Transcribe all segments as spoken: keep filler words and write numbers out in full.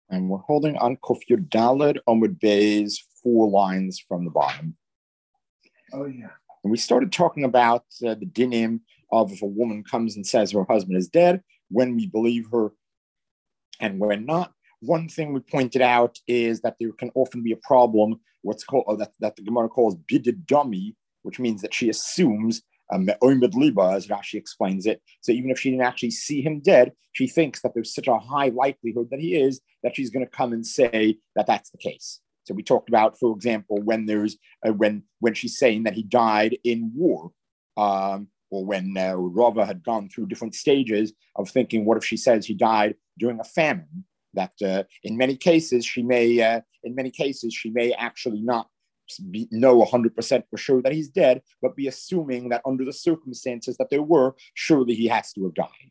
And we're holding on Kuf Yud Daled Amud Beis, four lines from the bottom. Oh, yeah. And we started talking about uh, the dinim of if a woman comes and says her husband is dead, when we believe her and when not. One thing we pointed out is that there can often be a problem, what's called uh, that, that the Gemara calls bidid dummy, which means that she assumes um, liba, as Rashi explains it. So even if she didn't actually see him dead, she thinks that there's such a high likelihood that he is that she's going to come and say that that's the case. So we talked about, for example, when there's uh, when when she's saying that he died in war, um, or when uh, Rava had gone through different stages of thinking, what if she says he died during a famine? That uh, in many cases she may, uh, in many cases she may actually not be, know one hundred percent for sure that he's dead, but be assuming that under the circumstances that there were, surely he has to have died.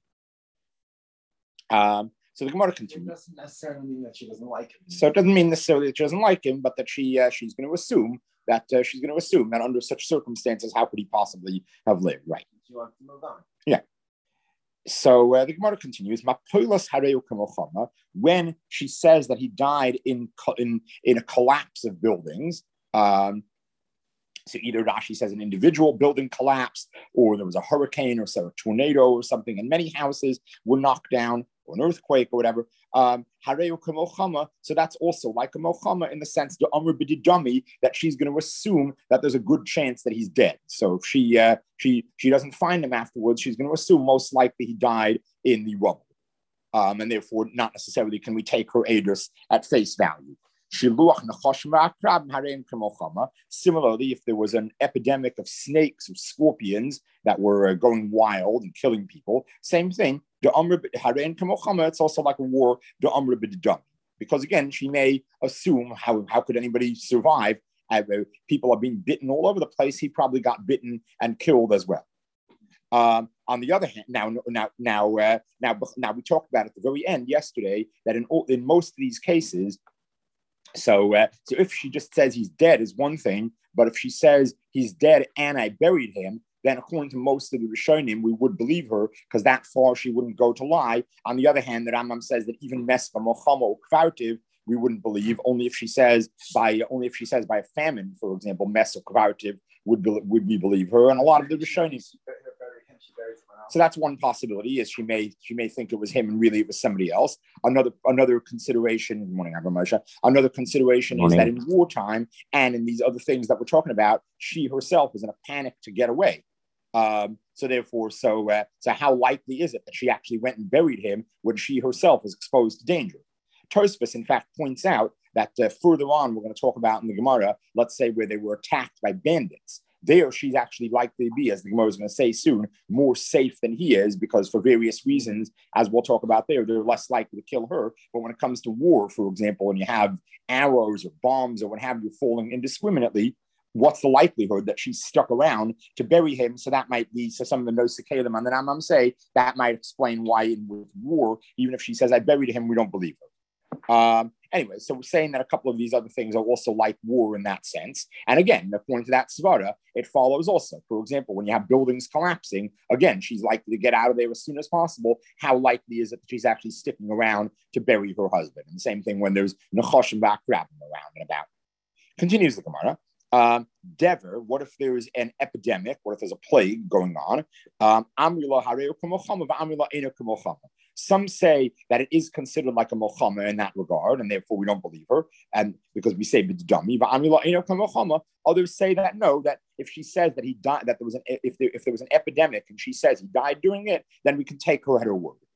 Um, so the Gemara continues. It doesn't necessarily mean that she doesn't like him. So it doesn't mean necessarily that she doesn't like him, but that she uh, she's going to assume that uh, she's going to assume that under such circumstances, how could he possibly have lived? Right. She wants to move on. Yeah. So uh, the Gemara continues. When she says that he died in in in a collapse of buildings. Um, So either Rashi says an individual building collapsed, or there was a hurricane, or so a tornado, or something, and many houses were knocked down, or an earthquake, or whatever. Um, so that's also like a mochama in the sense the amr b'didami, that she's going to assume that there's a good chance that he's dead. So if she uh, she she doesn't find him afterwards, she's going to assume most likely he died in the rubble, um, and therefore not necessarily can we take her edus at face value. Similarly, if there was an epidemic of snakes or scorpions that were uh, going wild and killing people, same thing. It's also like a war, because again, she may assume how, how could anybody survive? Uh, people are being bitten all over the place. He probably got bitten and killed as well. Um, on the other hand, now, now, now, uh, now, now, we talked about at the very end yesterday that in all, in most of these cases. So, uh, so if she just says he's dead is one thing, but if she says he's dead and I buried him, then according to most of the Rishonim, we would believe her because that far she wouldn't go to lie. On the other hand, the Rambam says that even mesva mochama or kvartiv, we wouldn't believe only if she says by only if she says by a famine, for example, mes or kvartiv would be, would we believe her? And a lot of the Rishonim. So that's one possibility, is she may she may think it was him and really it was somebody else. Another another consideration, good morning, Moshe. Another consideration morning. Is that in wartime and in these other things that we're talking about, she herself was in a panic to get away. Um, so therefore, so uh, so how likely is it that she actually went and buried him when she herself was exposed to danger? Tosfos, in fact, points out that uh, further on, we're going to talk about in the Gemara, let's say where they were attacked by bandits. There, she's actually likely to be, as the Gemara is going to say soon, more safe than he is, because for various reasons, as we'll talk about there, they're less likely to kill her. But when it comes to war, for example, and you have arrows or bombs or what have you falling indiscriminately, what's the likelihood that she's stuck around to bury him? So that might be, so some of the Nosekalim on the Rambam say, that might explain why in with war, even if she says, I buried him, we don't believe her. Um, anyway, so we're saying that a couple of these other things are also like war in that sense. And again, according to that svara, it follows also. For example, when you have buildings collapsing, again, she's likely to get out of there as soon as possible. How likely is it that she's actually sticking around to bury her husband? And the same thing when there's nechoshim v'akrabim around and about. Continues the Gemara. Um, Dever, what if there's an epidemic? What if there's a plague going on? Um, Some say that it is considered like a mochama in that regard, and therefore we don't believe her, and because we say b'dami. Others say that no, that if she says that he died, that there was an if there if there was an epidemic and she says he died during it, then we can take her at her word.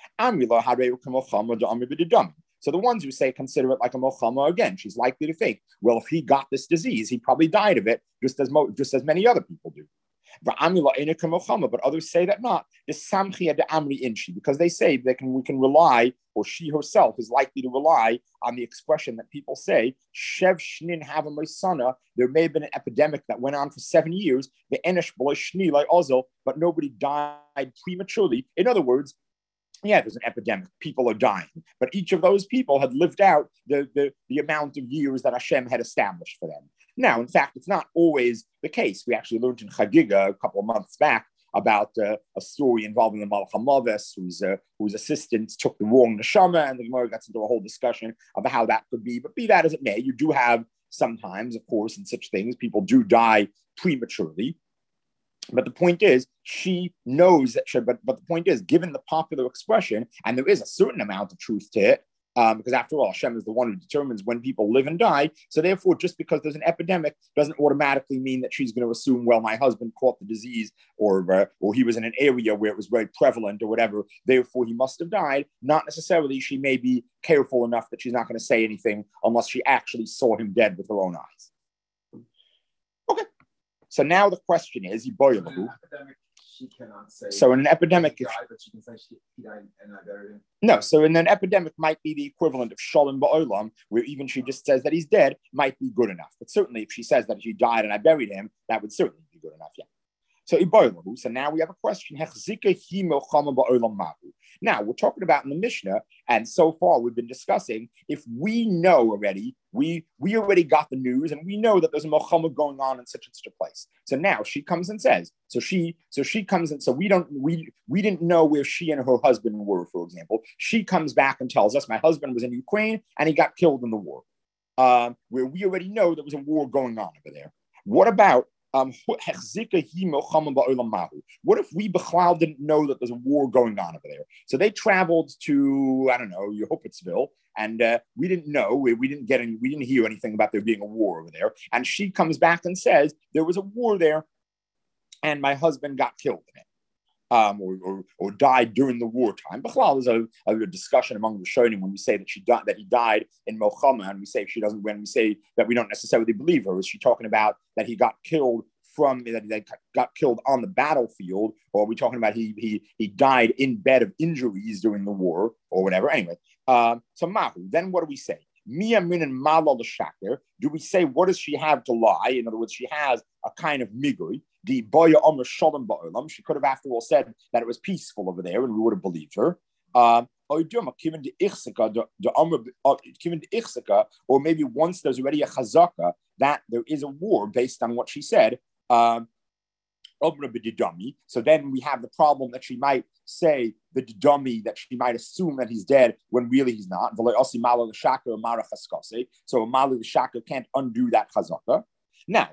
So the ones who say consider it like a mochama, again, she's likely to think, well, if he got this disease, he probably died of it, just as mo- just as many other people do. But others say that not. Because they say they can we can rely, or she herself is likely to rely on the expression that people say, Shev Shnin have a sana. There may have been an epidemic that went on for seven years, the Enish Shni like Ozel, but nobody died prematurely. In other words, yeah, there's an epidemic. People are dying. But each of those people had lived out the, the, the amount of years that Hashem had established for them. Now, in fact, it's not always the case. We actually learned in Chagiga a couple of months back about uh, a story involving the Malach HaMavis, whose uh, whose assistants took the wrong neshama, and the Gemara gets into a whole discussion about how that could be. But be that as it may, you do have sometimes, of course, in such things, people do die prematurely. But the point is, she knows that she, but, but the point is, given the popular expression, and there is a certain amount of truth to it, um, because after all, Hashem is the one who determines when people live and die. So therefore, just because there's an epidemic doesn't automatically mean that she's going to assume, well, my husband caught the disease, or, uh, or he was in an area where it was very prevalent or whatever, therefore he must have died. Not necessarily. She may be careful enough that she's not going to say anything unless she actually saw him dead with her own eyes. Okay. So now the question is, she cannot say. So in an epidemic, he died, but she can say she, he died and I buried him. No, so in an epidemic might be the equivalent of shalom ba'olam, where even she just says that he's dead, might be good enough. But certainly if she says that he died and I buried him, that would certainly be good enough, yeah. So so now we have a question. Now we're talking about in the Mishnah, and so far we've been discussing if we know already, we we already got the news, and we know that there's a milchama going on in such and such a place. So now she comes and says, so she so she comes and so we don't we we didn't know where she and her husband were, for example. She comes back and tells us my husband was in Ukraine and he got killed in the war, um, where we already know there was a war going on over there. What about Um, what if we Bechlal didn't know that there's a war going on over there? So they traveled to, I don't know, Yehopitzville, and uh, we didn't know, we, we didn't get any, we didn't hear anything about there being a war over there. And she comes back and says, there was a war there, and my husband got killed in it. Um, or, or, or died during the wartime. Bechlal is a, a discussion among the Rishonim when we say that she died, that he died in Milchama, and we say if she doesn't, when we say that we don't necessarily believe her, is she talking about that he got killed from that they got killed on the battlefield, or are we talking about he he he died in bed of injuries during the war or whatever? Anyway, um, so Mahu. Then what do we say? Mia min and malal l'shaker. Do we say what does she have to lie? In other words, she has a kind of migui. The boya omer shalom ba'olam. She could have, after all, said that it was peaceful over there, and we would have believed her. Um, or maybe once there's already a chazaka that there is a war based on what she said. Um, so then we have the problem that she might say the didami, that she might assume that he's dead when really he's not. So a mali l'shaka can't undo that chazaka. Now,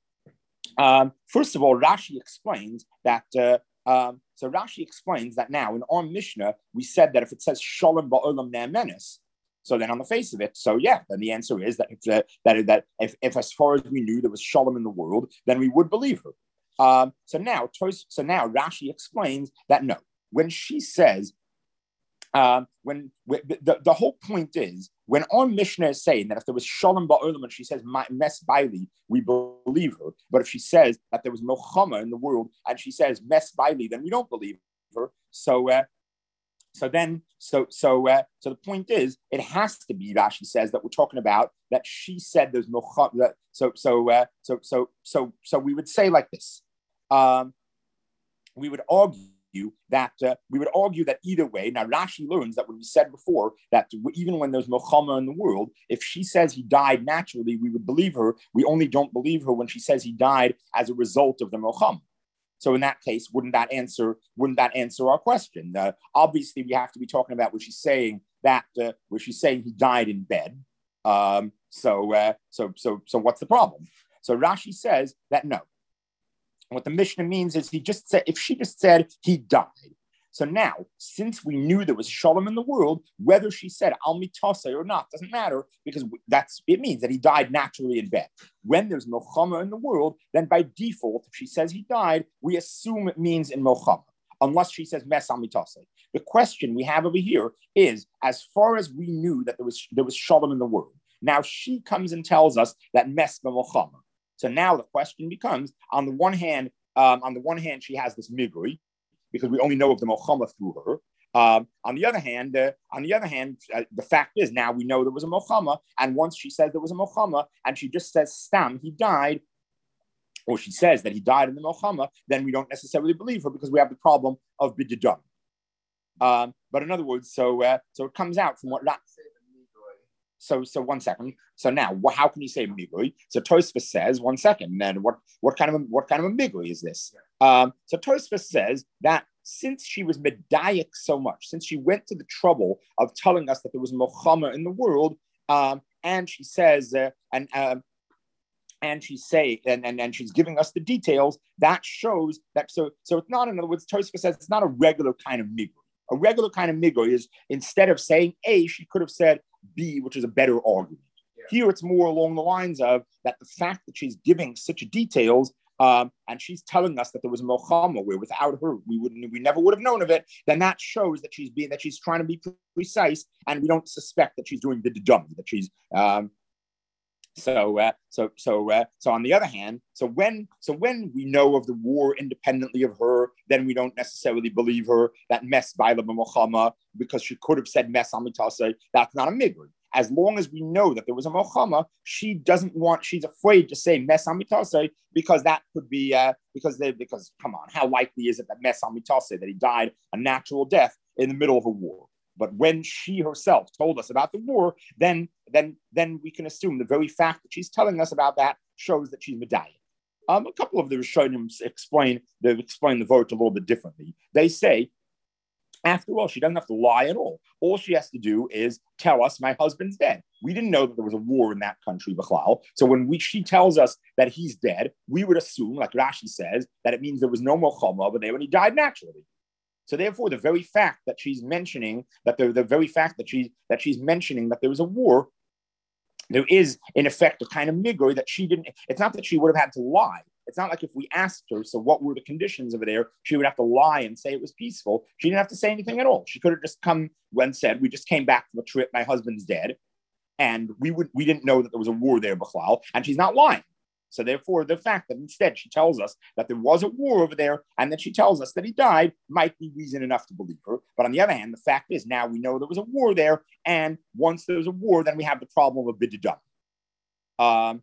um, first of all, Rashi explains that. Uh, um, so Rashi explains that now in our Mishnah we said that if it says shalom ba'olam ne'emenes, so then on the face of it, so yeah, then the answer is that if uh, that that if, if as far as we knew there was shalom in the world, then we would believe her. Um, so now, so now Rashi explains that no, when she says, um, when, when the, the whole point is when our Mishnah is saying that if there was shalom ba'olam and she says mes baili, we believe her. But if she says that there was milchama in the world and she says mes baili, then we don't believe her. So. Uh, So then, so so uh, so the point is, it has to be. Rashi says that we're talking about that she said there's no that, so so uh, so so so so we would say like this. Um, we would argue that uh, we would argue that either way. Now Rashi learns that when we said before that even when there's milchama in the world, if she says he died naturally, we would believe her. We only don't believe her when she says he died as a result of the milchama. So in that case, wouldn't that answer? Wouldn't that answer our question? Uh, obviously, we have to be talking about where she's saying that, uh, where she's saying he died in bed. Um, so, uh, so, so, so, what's the problem? So Rashi says that no. What the Mishnah means is he just said if she just said he died. So now, since we knew there was shalom in the world, whether she said al mitase or not doesn't matter because that's it means that he died naturally in bed. When there's milchama in the world, then by default, if she says he died, we assume it means in milchama, unless she says mes al mitase. The question we have over here is, as far as we knew that there was there was shalom in the world, now she comes and tells us that mes milchama. So now the question becomes: on the one hand, um, on the one hand, she has this migui, because we only know of the milchama through her. Um, on the other hand, uh, on the other hand, uh, the fact is now we know there was a milchama, and once she says there was a milchama, and she just says stam he died, or she says that he died in the milchama, then we don't necessarily believe her because we have the problem of bididam. Um, but in other words, so uh, so it comes out from what. Ra- So, so one second. So now, wh- how can you say migui? So Tosfos says, one second. Then what? What kind of a, what kind of a migui is this? Um, so Tosfos says that since she was medayik so much, since she went to the trouble of telling us that there was milchama in the world, um, and she says, uh, and um, and she's say, and, and and she's giving us the details. That shows that. So, so it's not. In other words, Tosfos says it's not a regular kind of migui. A regular kind of migui is instead of saying A, she could have said B, which is a better argument. Yeah. Here, it's more along the lines of that the fact that she's giving such details, um, and she's telling us that there was a milchama where without her we wouldn't, we never would have known of it. Then that shows that she's being that she's trying to be precise, and we don't suspect that she's doing the dumb, that she's. Um, So, uh, so, so, uh, so. On the other hand, so when, so when we know of the war independently of her, then we don't necessarily believe her that mes b'ayla b'mochama because she could have said mes amitase. That's not a migri. As long as we know that there was a mochama, she doesn't want. She's afraid to say mes amitase because that could be uh, because they because come on, how likely is it that mes amitase that he died a natural death in the middle of a war? But when she herself told us about the war, then, then, then we can assume the very fact that she's telling us about that shows that she's medayik. Um, a couple of the Rishonim explain they explain the vote a little bit differently. They say, after all, she doesn't have to lie at all. All she has to do is tell us my husband's dead. We didn't know that there was a war in that country, Bechlal. So when we she tells us that he's dead, we would assume, like Rashi says, that it means there was no milchama over there when he died naturally. So therefore, the very fact that she's mentioning that the, the very fact that she's that she's mentioning that there was a war, there is in effect a kind of migor that she didn't. It's not that she would have had to lie. It's not like if we asked her, so what were the conditions over there? She would have to lie and say it was peaceful. She didn't have to say anything at all. She could have just come and said, "We just came back from a trip. My husband's dead, and we would we didn't know that there was a war there, Bechlal." And she's not lying. So therefore, the fact that instead she tells us that there was a war over there and that she tells us that he died might be reason enough to believe her. But on the other hand, the fact is now we know there was a war there. And once there's a war, then we have the problem of bididum. Um,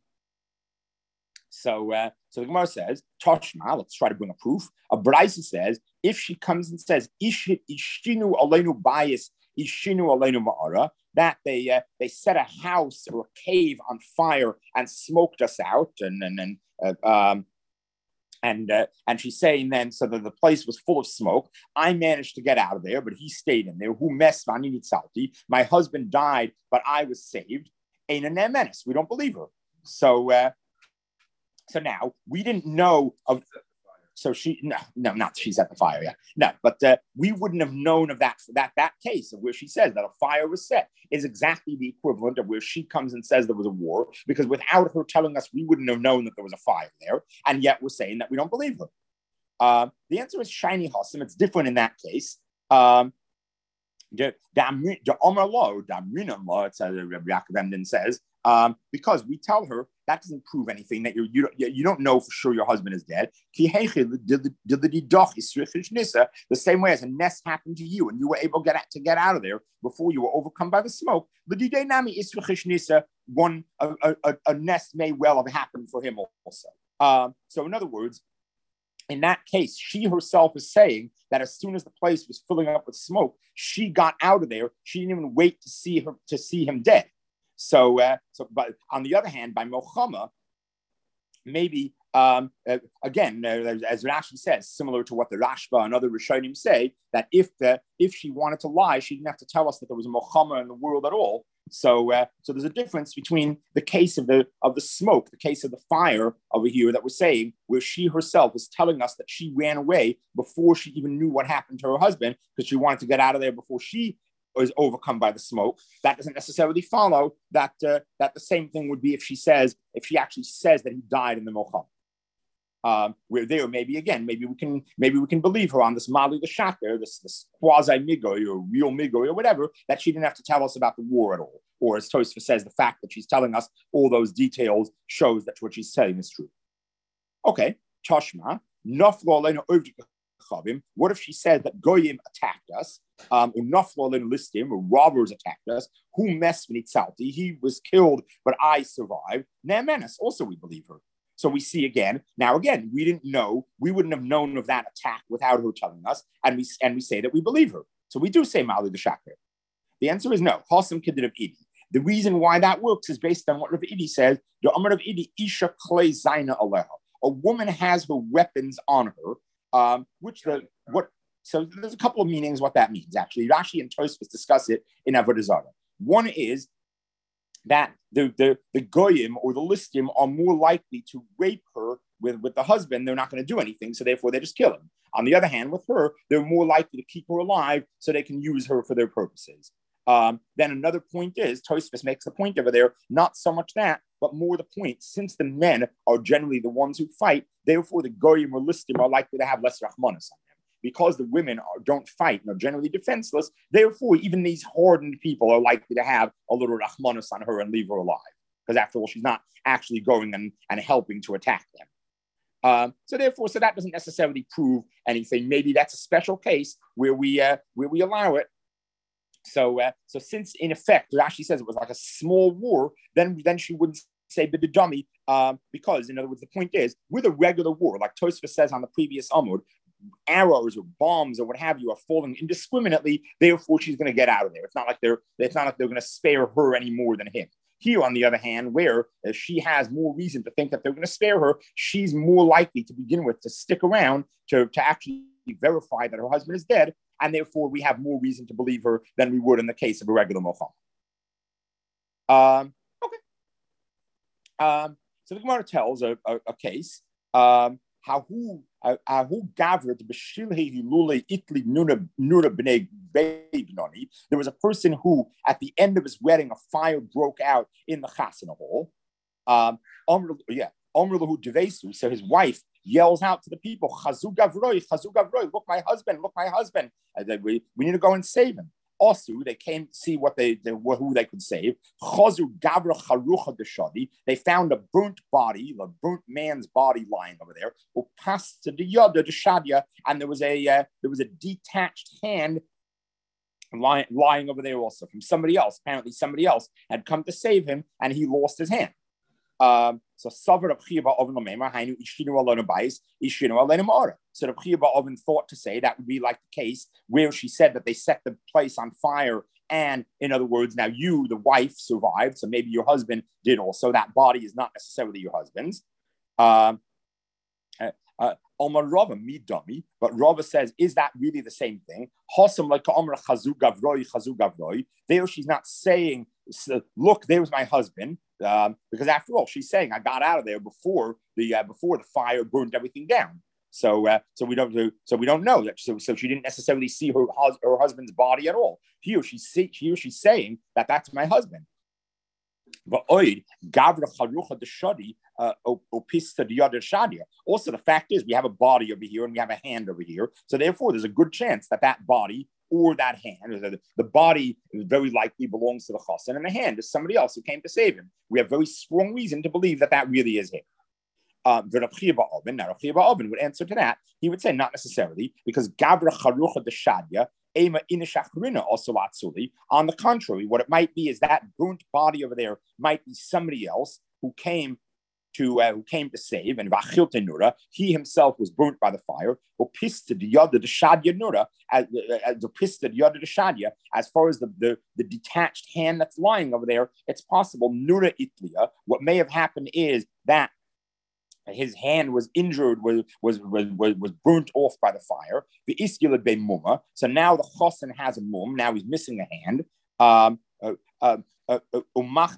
so, uh, so the Gemara says, Toshma, let's try to bring a proof. A Braisa says, if she comes and says, Ishinu aleinu bayis, Ishinu aleinu ma'ara, that they uh, they set a house or a cave on fire and smoked us out, and and and uh, um, and uh, and she's saying then so that the place was full of smoke. I managed to get out of there, but he stayed in there. Who mess nitzalti? My husband died, but I was saved. Ain't a menace. We don't believe her. So uh, so now we didn't know of. So she, no, no, not she's at the fire, yeah. No, but uh, we wouldn't have known of that, that, that case of where she says that a fire was set is exactly the equivalent of where she comes and says there was a war, because without her telling us, we wouldn't have known that there was a fire there, and yet we're saying that we don't believe her. Uh, the answer is shiny Hassim. It's different in that case. Um, the Omer Lo, the Amrinan Lo, it says, Rabbi Yaakov Emden says, um, because we tell her that doesn't prove anything, that you're, you don't you don't know for sure your husband is dead. The same way as a nest happened to you and you were able to get, to get out of there before you were overcome by the smoke. One a, a, a nest may well have happened for him also. Um, so in other words, in that case, she herself is saying that as soon as the place was filling up with smoke, she got out of there. She didn't even wait to see her to see him dead. So, uh, so, but on the other hand, by Mochama, maybe um, uh, again, uh, as Rashi says, similar to what the Rashba and other Rishonim say, that if the if she wanted to lie, she didn't have to tell us that there was a Mochama in the world at all. So, uh, so there's a difference between the case of the of the smoke, the case of the fire over here that we're saying, where she herself is telling us that she ran away before she even knew what happened to her husband, because she wanted to get out of there before she was overcome by the smoke. That doesn't necessarily follow that uh, that the same thing would be if she says if she actually says that he died in the Mocham. Um, we're there, maybe again, maybe we can maybe we can believe her on this Mali the Shaker, this this quasi migoy or real migoy or whatever, that she didn't have to tell us about the war at all. Or as Tosfos says, the fact that she's telling us all those details shows that what she's saying is true. Okay, Toshma, what if she said that Goyim attacked us, um, or Naflo listim, or robbers attacked us? Who messed with Nitzalti? He was killed, but I survived. Ne'emenes, also we believe her. So we see again, now again, we didn't know, we wouldn't have known of that attack without her telling us, and we and we say that we believe her. So we do say Mali the Shaker. The answer is no. Chasam Kedid of Idi. The reason why that works is based on what Rav Idi says. The Amar Rav Idi, Isha Klei Zaina Aleha. A woman has her weapons on her, um, which the what. So there's a couple of meanings what that means. Actually, Rashi and Tosfos discuss it in Avodah Zarah. One is that the the the goyim or the listim are more likely to rape her with, with the husband. They're not going to do anything, so therefore they just kill him. On the other hand, with her, they're more likely to keep her alive so they can use her for their purposes. Um, then another point is, Tosfos makes a point over there, not so much that, but more the point, since the men are generally the ones who fight, therefore the goyim or listim are likely to have less rachmanas on them. Because the women are, don't fight and are generally defenseless, therefore even these hardened people are likely to have a little rachmanas on her and leave her alive. Because after all, she's not actually going and, and helping to attack them. Um, so therefore, so that doesn't necessarily prove anything. Maybe that's a special case where we uh, where we allow it. So, uh, so since in effect, Rashi says it was like a small war, then then she wouldn't say the dummy, um, because in other words, the point is with a regular war, like Tosfos says on the previous Amud, arrows or bombs or what have you are falling indiscriminately. Therefore, she's going to get out of there. It's not like they're it's not like they're going to spare her any more than him. Here, on the other hand, where uh, she has more reason to think that they're going to spare her, she's more likely to begin with to stick around to, to actually verify that her husband is dead, and therefore we have more reason to believe her than we would in the case of a regular Mocham. Um, okay. Um, so the Gemara tells a, a, a case. Um, how who who gathered b'shilhei hilule itli nura nura b'nei beignoni. There was a person who, at the end of his wedding, a fire broke out in the chasana hall. Um, yeah, Omer lahu devesu. So his wife yells out to the people, "Chazu gavroi, chazu gavroi! Look, my husband! Look, my husband! And we we need to go and save him." Also, they came to see what they, they who they could save. They found a burnt body, a burnt man's body lying over there. And there was a uh, there was a detached hand lying, lying over there also from somebody else. Apparently, somebody else had come to save him, and he lost his hand. Um, so Savar of Chiba Oven Lamema, Hainu Ishinu Alona Bais, Ishinu Alena Mara. So the Chiba Oven thought to say that would be like the case where she said that they set the place on fire, and in other words, now you, the wife, survived, so maybe your husband did also. That body is not necessarily your husband's. Um, uh, uh, Omar Rava, me dummy, but Rava says, is that really the same thing? Hosam like Omar Chazu Gavroi, Chazu Gavroi. There she's not saying, look, there's my husband. Um, because after all, she's saying I got out of there before the uh, before the fire burned everything down. So uh, so we don't so we don't know that. So, so she didn't necessarily see her her husband's body at all. Here she's here she's saying that that's my husband. Also, the fact is we have a body over here and we have a hand over here. So therefore, there's a good chance that that body or that hand, or the, the body very likely belongs to the chassan, and the hand is somebody else who came to save him. We have very strong reason to believe that that really is him. Um, now, Rav Chiya Oven would answer to that. He would say not necessarily, because Gavra Charucha de Shadia, Ema Inishachrina also atzuli. On the contrary, what it might be is that burnt body over there might be somebody else who came to uh, who came to save, and Vachil Nura, he himself was burnt by the fire. Or pista the yada the shadya nura, as the pista the yada the shadya. As far as the, the the detached hand that's lying over there, it's possible nura itlia. What may have happened is that his hand was injured, was was was was burnt off by the fire. The iskila be muma. So now the chossan has a mum. Now he's missing a hand. Um, uh, uh, Uh, uh,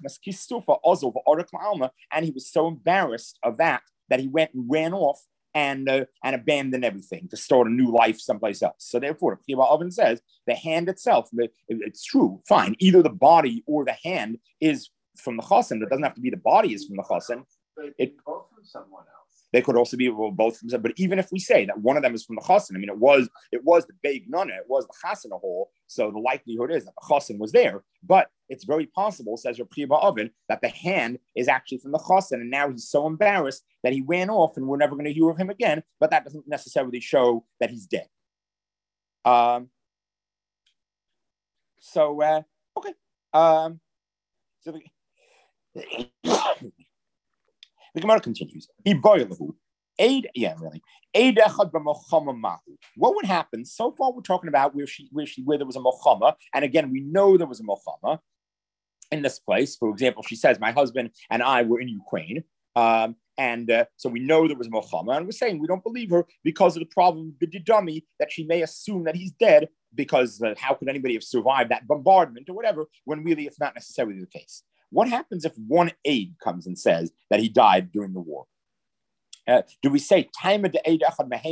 and he was so embarrassed of that that he went and ran off and uh, and abandoned everything to start a new life someplace else. So therefore, Kiva Oven says the hand itself, it's true, fine. Either the body or the hand is from the chassan. It doesn't have to be the body is from the chassan. It both from someone else. They could also be well, both from them. But even if we say that one of them is from the chassan, I mean, it was it was the beig nana, it was the chassan hole. So the likelihood is that the chassan was there. But it's very possible, says Reb Chiya Oven, that the hand is actually from the chassan, and now he's so embarrassed that he ran off, and we're never going to hear of him again. But that doesn't necessarily show that he's dead. Um. So uh, okay. Um. So the. The Gemara continues. Aid, yeah, really. What would happen? So far, we're talking about where she, where she, where there was a mochama, and again, we know there was a mochama. in this place. For example, she says, my husband and I were in Ukraine. Um, and uh, so we know there was Milchama, and we're saying we don't believe her because of the problem with the dummy that she may assume that he's dead because uh, how could anybody have survived that bombardment or whatever when really it's not necessarily the case. What happens if one aide comes and says that he died during the war? Uh, do we say time of the aid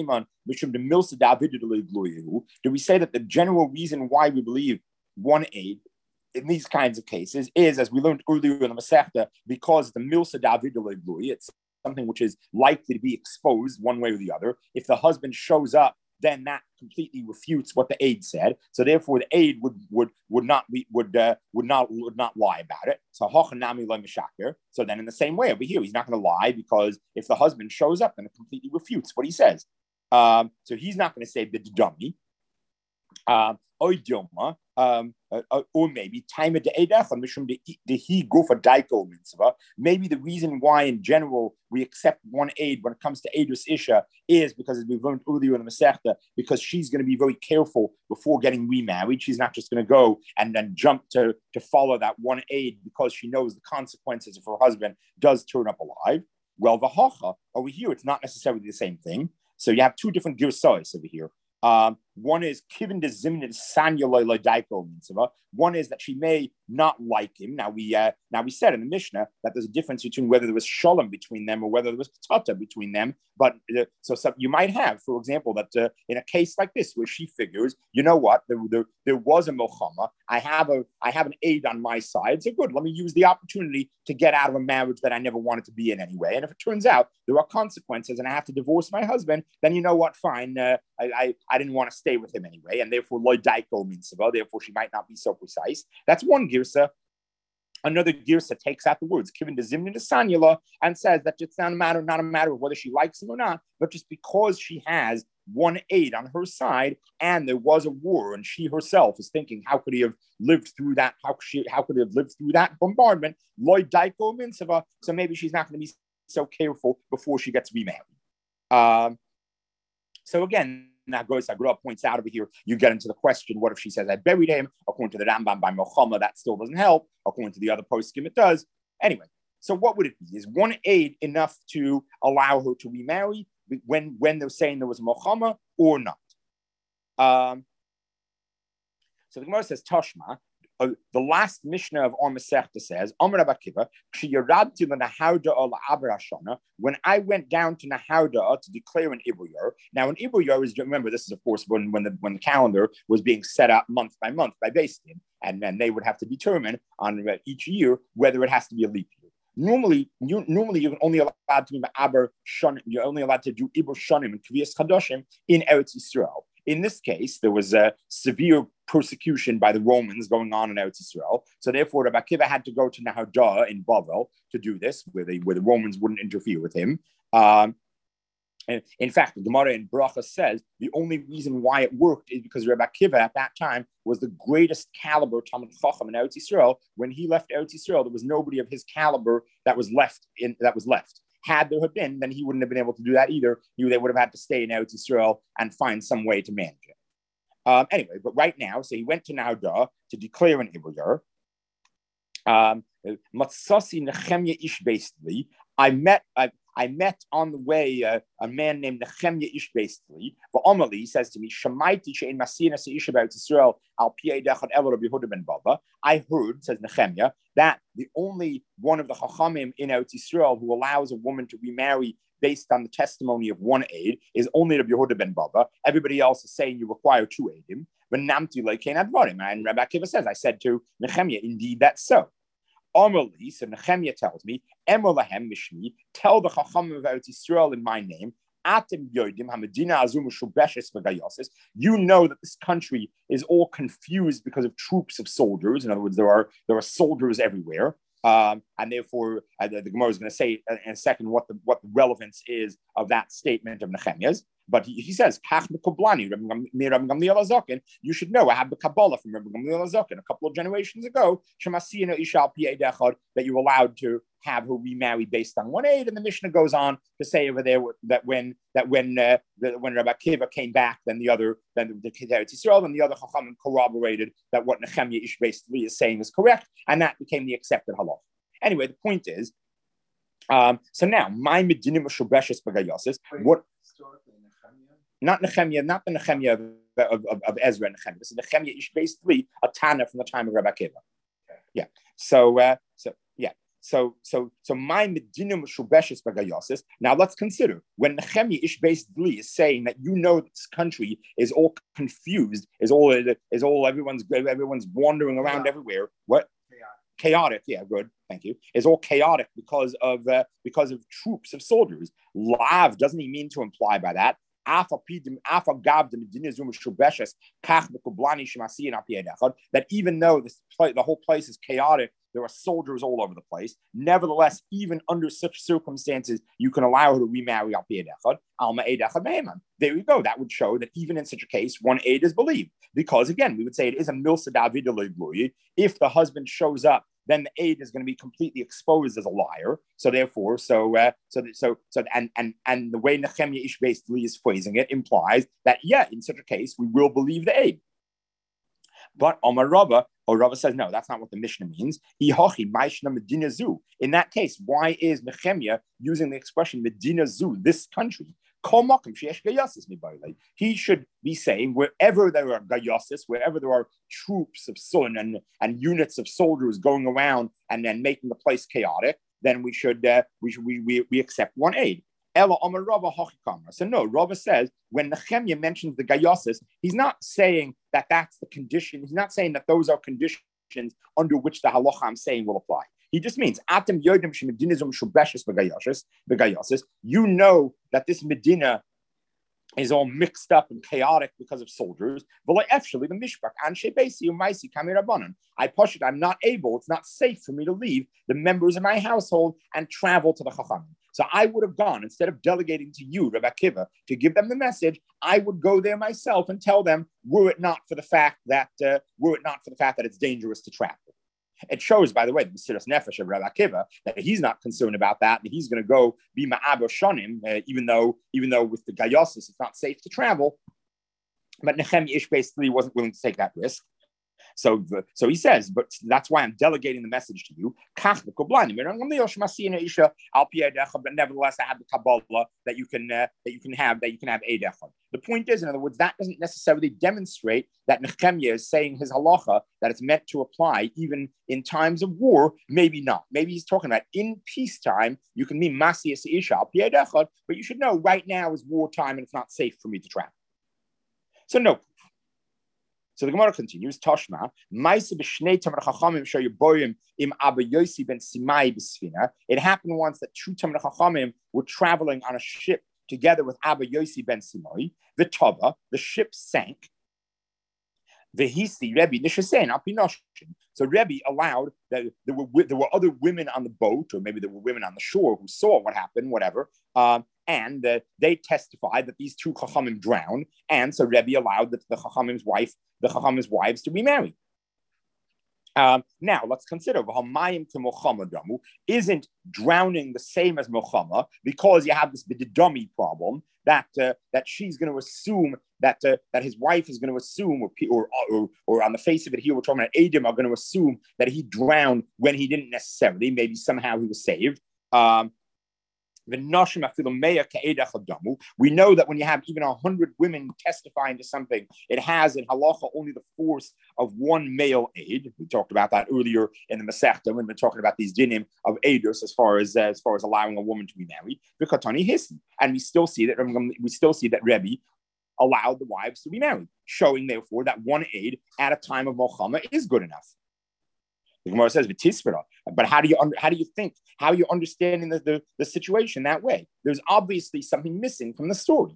do we say that the general reason why we believe one aid in these kinds of cases is, as we learned earlier in the Masechta, because the milsa David it's something which is likely to be exposed one way or the other. If the husband shows up, then that completely refutes what the aide said. So therefore, the aide would would would not be would uh, would not would not lie about it. So hochanami lo mishaker. So then, in the same way over here, he's not going to lie because if the husband shows up, then it completely refutes what he says. Um, so he's not going to say the dummy. Um, um, uh, or maybe time of the the he go for daiko mitzvah. Maybe the reason why, in general, we accept one aid when it comes to Eidus Isha is because, as we've learned earlier in the Masechta, because she's going to be very careful before getting remarried. She's not just going to go and then jump to, to follow that one aid because she knows the consequences if her husband does turn up alive. Well, Vahacha, over here, it's not necessarily the same thing. So you have two different girsais over here. Um, one is Kivin de Zimnid Sanya Daiko Mitzvah. One is that she may not like him. Now we uh, now we said in the Mishnah that there's a difference between whether there was shalom between them or whether there was tata between them. But uh, so some, you might have, for example, that uh, in a case like this where she figures, you know what, there, there, there was a milchama. I have a I have an aid on my side. So good, let me use the opportunity to get out of a marriage that I never wanted to be in anyway. And if it turns out there are consequences and I have to divorce my husband, then you know what, fine. Uh, I, I I didn't want to stay with him anyway, and therefore loy daiko mitzvah. Therefore, she might not be so precise. That's one girsa. Another girsa takes out the words given to Zimna to Sanyala and says that it's not a matter, not a matter of whether she likes him or not, but just because she has one aid on her side and there was a war, and she herself is thinking, how could he have lived through that? How could she? How could he have lived through that bombardment? Loy daiko mitzvah. So maybe she's not going to be so careful before she gets remarried. Um, so again. Now, Goes Agrah points out over here, you get into the question, what if she says, I buried him? According to the Rambam by Milchama, that still doesn't help. According to the other poskim, it does. Anyway, so what would it be? Is one aid enough to allow her to remarry when, when they're saying there was Milchama or not? Um, so the Gemara says, Tashma, uh, the last Mishnah of Or Masechta says, Amar Rabbi Akiva, when I went down to Nahauda to declare an Ibuyar. Now, an Ibuyar is, remember, this is, of course, when, when, the, when the calendar was being set up month by month by Beis Din, and then they would have to determine on uh, each year whether it has to be a leap year. Normally, you normally you're only allowed to do Aber Shanim, you're only allowed to do Ibur Shanim and Kviyas Chadoshim in Eretz Yisrael. In this case, there was a severe persecution by the Romans going on in Eretz Yisrael. So therefore, Rabbi Akiva had to go to Nahauda in Bavel to do this, where, they, where the Romans wouldn't interfere with him. Um, and in fact, the Gemara in Bracha says the only reason why it worked is because Rabbi Akiva at that time was the greatest caliber Talmid Chacham in Eretz Yisrael. When he left Eretz Yisrael, there was nobody of his caliber that was left in that was left. Had there have been, then he wouldn't have been able to do that either. He, they would have had to stay in Eretz Yisrael and find some way to manage it. Um, anyway, but right now, so he went to Nahauda to declare an Ibuyar. Matsasi Nechemya Ish basically. I met I, I met on the way uh, a man named Nechemya Ish basically. But Omali says to me, Shamaiti she'in masina se'isha b'Eretz Yisrael al pi'ei dechad elo Rabbi Yehuda ben Bava. I heard, says Nechemya, that the only one of the Chachamim in Eretz Yisrael who allows a woman to remarry based on the testimony of one aid is only Rabbi Yehuda ben Bava. Everybody else is saying you require two aidim. But Namti leikein advarim. And Rabbi Akiva says, I said to Nechemya, indeed that's so. Amarli, so Nechemya tells me, Emor lahem mishmi, tell the Chachamim of Eretz Yisrael in my name, Atem yodim haMedina azum shubeshes v'gayosis. You know that this country is all confused because of troops of soldiers. In other words, there are there are soldiers everywhere. Um, and therefore, uh, the, the Gemara is going to say in a second what the what the relevance is of that statement of Nechemya's. but he, he says, you should know, I have the Kabbalah from Rabbi Gamliel Zaken a couple of generations ago, that you're allowed to have her remarry based on one aid, and the Mishnah goes on to say over there that when that when uh, the, when Rabbi Akiva came back, then the other then the Keteret Yisrael and the other Chachamim corroborated that what Nechemia Ish Beis Tzvi is saying is correct, and that became the accepted halach. Anyway, the point is, um, so now my Medinim Shubeshes Bagayosis, what not Nechemia, not the Nechemia of, of, of, of Ezra and Nechemia. This is Nechemia Ish Beis Tzvi, a Tana from the time of Rabbi Akiva. Okay. Yeah. So uh, so yeah. So, so, so my Medinim Shubeshes Bagayosis. Now let's consider when Nechemia Ish Beis Tzvi is saying that you know this country is all confused, is all is all everyone's everyone's wandering around yeah. everywhere. What? Chaotic. chaotic. Yeah, good. Thank you. Is all chaotic because of uh, because of troops of soldiers. Lav doesn't he mean to imply by that? That even though this place, the whole place is chaotic, there are soldiers all over the place. Nevertheless, even under such circumstances, you can allow her to remarry al pi echad. Alma eid echad meheman. There you go. That would show that even in such a case, one aid is believed. Because again, we would say it is a milsa david loy. If the husband shows up, then the aid is going to be completely exposed as a liar. So therefore, so uh, so so so and and and the way Nechemia Ish Beis Tzvi is phrasing it implies that yeah, in such a case, we will believe the aid. But Omar Rava, or Rava says no, that's not what the Mishnah means. In that case, why is Nechemia using the expression Medina Zu, this country? He should be saying wherever there are gayasis, wherever there are troops of sun and, and units of soldiers going around and then making the place chaotic, then we should uh, we should we, we we accept one aid. Ella Amar Rava Hachikamra. So no, Rava says when Nechemia mentions the gayasis, he's not saying that that's the condition. He's not saying that those are conditions under which the halacha I'm saying will apply. He just means Atem Yodim Shemedinizum Shubeshes Begayosis. You know that this Medina is all mixed up and chaotic because of soldiers. I push it. I'm not able. It's not safe for me to leave the members of my household and travel to the Chachamim. So I would have gone, instead of delegating to you, Rabbi Akiva, to give them the message, I would go there myself and tell them, were it not for the fact that, uh, were it not for the fact that it's dangerous to travel. It shows, by the way, the Mesiras Nefesh of Rabbi Akiva, that he's not concerned about that, and he's going to go be Ma'abo Shonim, uh, even though, even though with the Gayosis, it's not safe to travel. But Nechemia Ish Beis Tzvi wasn't willing to take that risk. So, the, so he says, but that's why I'm delegating the message to you. But nevertheless, I have the Kabbalah that you can uh, that you can have that you can have Eid Echad. The point is, in other words, that doesn't necessarily demonstrate that Nechemia is saying his halacha that it's meant to apply even in times of war. Maybe not. Maybe he's talking about in peacetime you can be Masiyas Isha al Pi Eid Echad, but you should know right now is wartime and it's not safe for me to travel. So no. So the Gemara continues, Toshma, it happened once that two Talmidei Chachamim were traveling on a ship together with Abba Yossi ben Simai. The Tava, the ship sank. The Hisi Rebbe Nishasen Apinoshin. So Rebbe allowed that there were there were other women on the boat, or maybe there were women on the shore who saw what happened, whatever. Um, and uh, they testified that these two Chachamim drowned, and so Rebbe allowed the, the Chachamim's wife, the Chachamim's wives, to be married. Um, now let's consider isn't drowning the same as Mochama because you have this bididami problem that uh, that she's going to assume that uh, that his wife is going to assume, or, or or or on the face of it here, we're talking about Adam are going to assume that he drowned when he didn't necessarily. Maybe somehow he was saved. Um, We know that when you have even a hundred women testifying to something, it has in halacha only the force of one male aid. We talked about that earlier in the Masechta when we're talking about these dinim of aidus as far as uh, as far as allowing a woman to be married. And we still see that we still see that Rebbe allowed the wives to be married, showing therefore that one aid at a time of Mochama is good enough. The Gemara says, but how do you under, how do you think? How are you understanding the, the, the situation that way? There's obviously something missing from the story.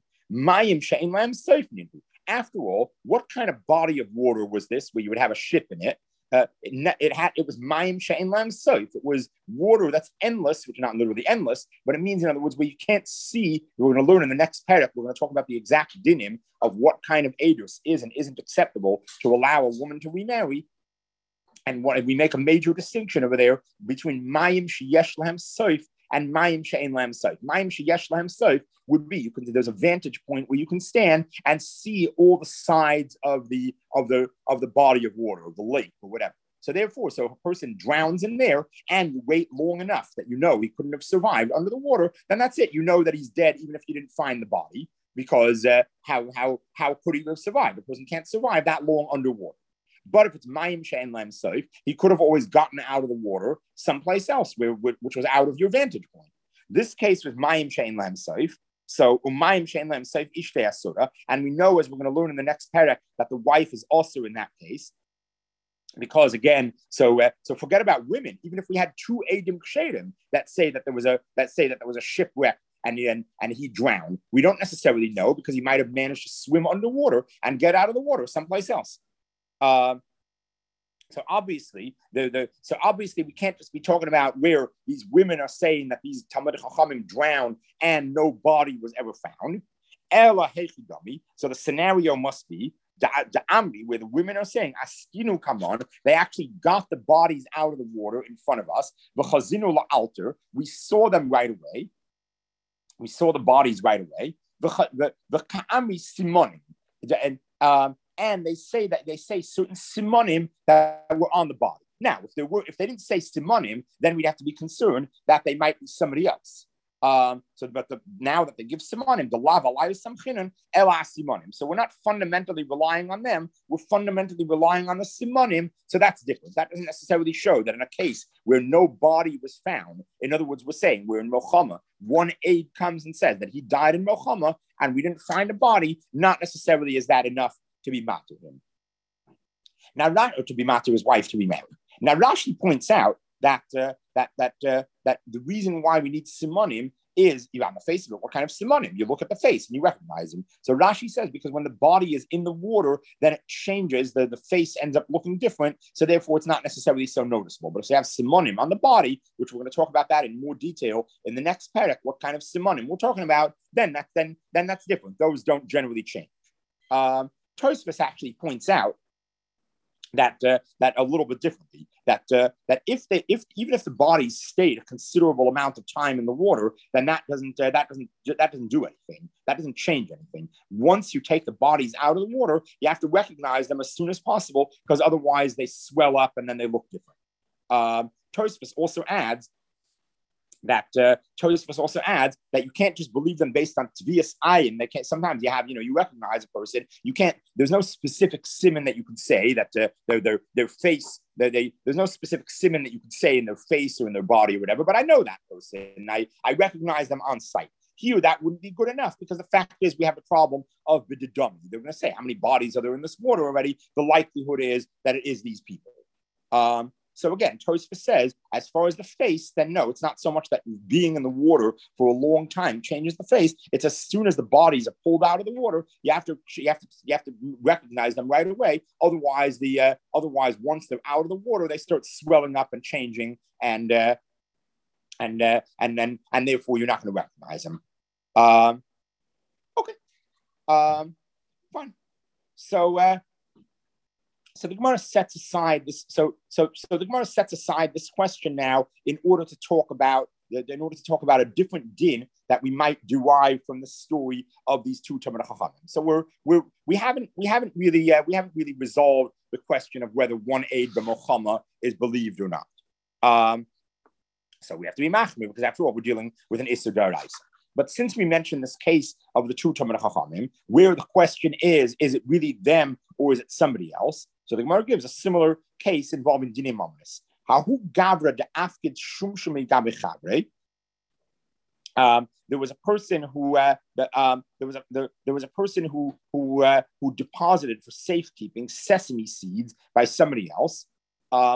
After all, what kind of body of water was this where you would have a ship in it Uh, it, it had it was mayim she'en lam soif. It was water that's endless, which is not literally endless, but it means, in other words, where you can't see. We're going to learn in the next parak. We're going to talk about the exact dinim of what kind of edus is and isn't acceptable to allow a woman to remarry. And what we make a major distinction over there between mayim sheyesh lahem soif and mayim she'en lam soif. Mayim sheyesh lahem soif would be, you can, there's a vantage point where you can stand and see all the sides of the of the of the body of water, of the lake or whatever. So therefore, so if a person drowns in there and you wait long enough that you know he couldn't have survived under the water, then that's it. You know that he's dead, even if you didn't find the body, because uh, how how how could he have survived? A person can't survive that long underwater. But if it's mayim she'en lam soif, he could have always gotten out of the water someplace else, where, which was out of your vantage point. This case was mayim she'en lam soif. So umayim she'en lam soif ishtei asura, and we know, as we're going to learn in the next parak, that the wife is also in that case, because again, so uh, so forget about women. Even if we had two edim kshedim that say that there was a that say that there was a shipwreck and and and he drowned, we don't necessarily know, because he might have managed to swim underwater and get out of the water someplace else. Uh, so obviously, the, the so obviously we can't just be talking about where these women are saying that these Talmid Chachamim drowned and no body was ever found. Ela hechidami. So the scenario must be the Amri, where the women are saying Askinu Kamon. They actually got the bodies out of the water in front of us. V'chazinu la'alter. We saw them right away. We saw the bodies right away. The Ka'amri Simonim. And um. And they say that they say certain simonim that were on the body. Now, if there were, if they didn't say simonim, then we'd have to be concerned that they might be somebody else. Um, so, but the, now that they give simonim, the lava lies samchinan ela simonim. So we're not fundamentally relying on them. We're fundamentally relying on the simonim. So that's different. That doesn't necessarily show that in a case where no body was found. In other words, we're saying we're in Milchama. One aide comes and says that he died in Milchama, and we didn't find a body. Not necessarily is that enough to be mad to him. Now, or to be mad to his wife to be married. Now, Rashi points out that uh, that that uh, that the reason why we need simonim is, you on the face of it, what kind of simonim? You look at the face and you recognize him. So Rashi says, because when the body is in the water, then it changes, the, the face ends up looking different, so therefore it's not necessarily so noticeable. But if you have simonim on the body, which we're going to talk about that in more detail in the next parak, what kind of simonim we're talking about, then that's then then that's different. Those don't generally change. Um, Tosfos actually points out that uh, that a little bit differently. That uh, that if they if even if the bodies stayed a considerable amount of time in the water, then that doesn't uh, that doesn't that doesn't do anything. That doesn't change anything. Once you take the bodies out of the water, you have to recognize them as soon as possible, because otherwise they swell up and then they look different. Um, Tosfos also adds that uh, Tosfos also adds that you can't just believe them based on tvias ayin. They can't. Sometimes you have, you know, you recognize a person. You can't. There's no specific simon that you can say that uh, their their their face. They, they, there's no specific simon that you can say in their face or in their body or whatever. But I know that person. And I I recognize them on sight. Here, that wouldn't be good enough, because the fact is we have a problem of bididum. They're going to say, how many bodies are there in this water already? The likelihood is that it is these people. Um, So again, Tosfos says, as far as the face, then no, it's not so much that being in the water for a long time changes the face. It's as soon as the bodies are pulled out of the water, you have to you have to you have to recognize them right away. Otherwise, the uh, otherwise once they're out of the water, they start swelling up and changing, and uh, and uh, and then and therefore you're not going to recognize them. Um, okay, um, fine. So. Uh, So the Gemara sets aside this. So so so the Gemara sets aside this question now in order to talk about in order to talk about a different din that we might derive from the story of these two Talmid Chachamim. So we're we're we haven't we haven't really uh, we haven't really resolved the question of whether one aid b'mochama is believed or not. Um, so we have to be machmir, because after all we're dealing with an Isser D'Oraisa. But since we mentioned this case of the two Talmid Chachamim, where the question is, is it really them or is it somebody else? So the Gemara gives a similar case involving Dinei Mamonos. Hahu gavra de afkid shum shumi gabe chabre. Um, there was a person who uh, the, um, there was a there, there was a person who who uh, who deposited for safekeeping sesame seeds by somebody else. Um,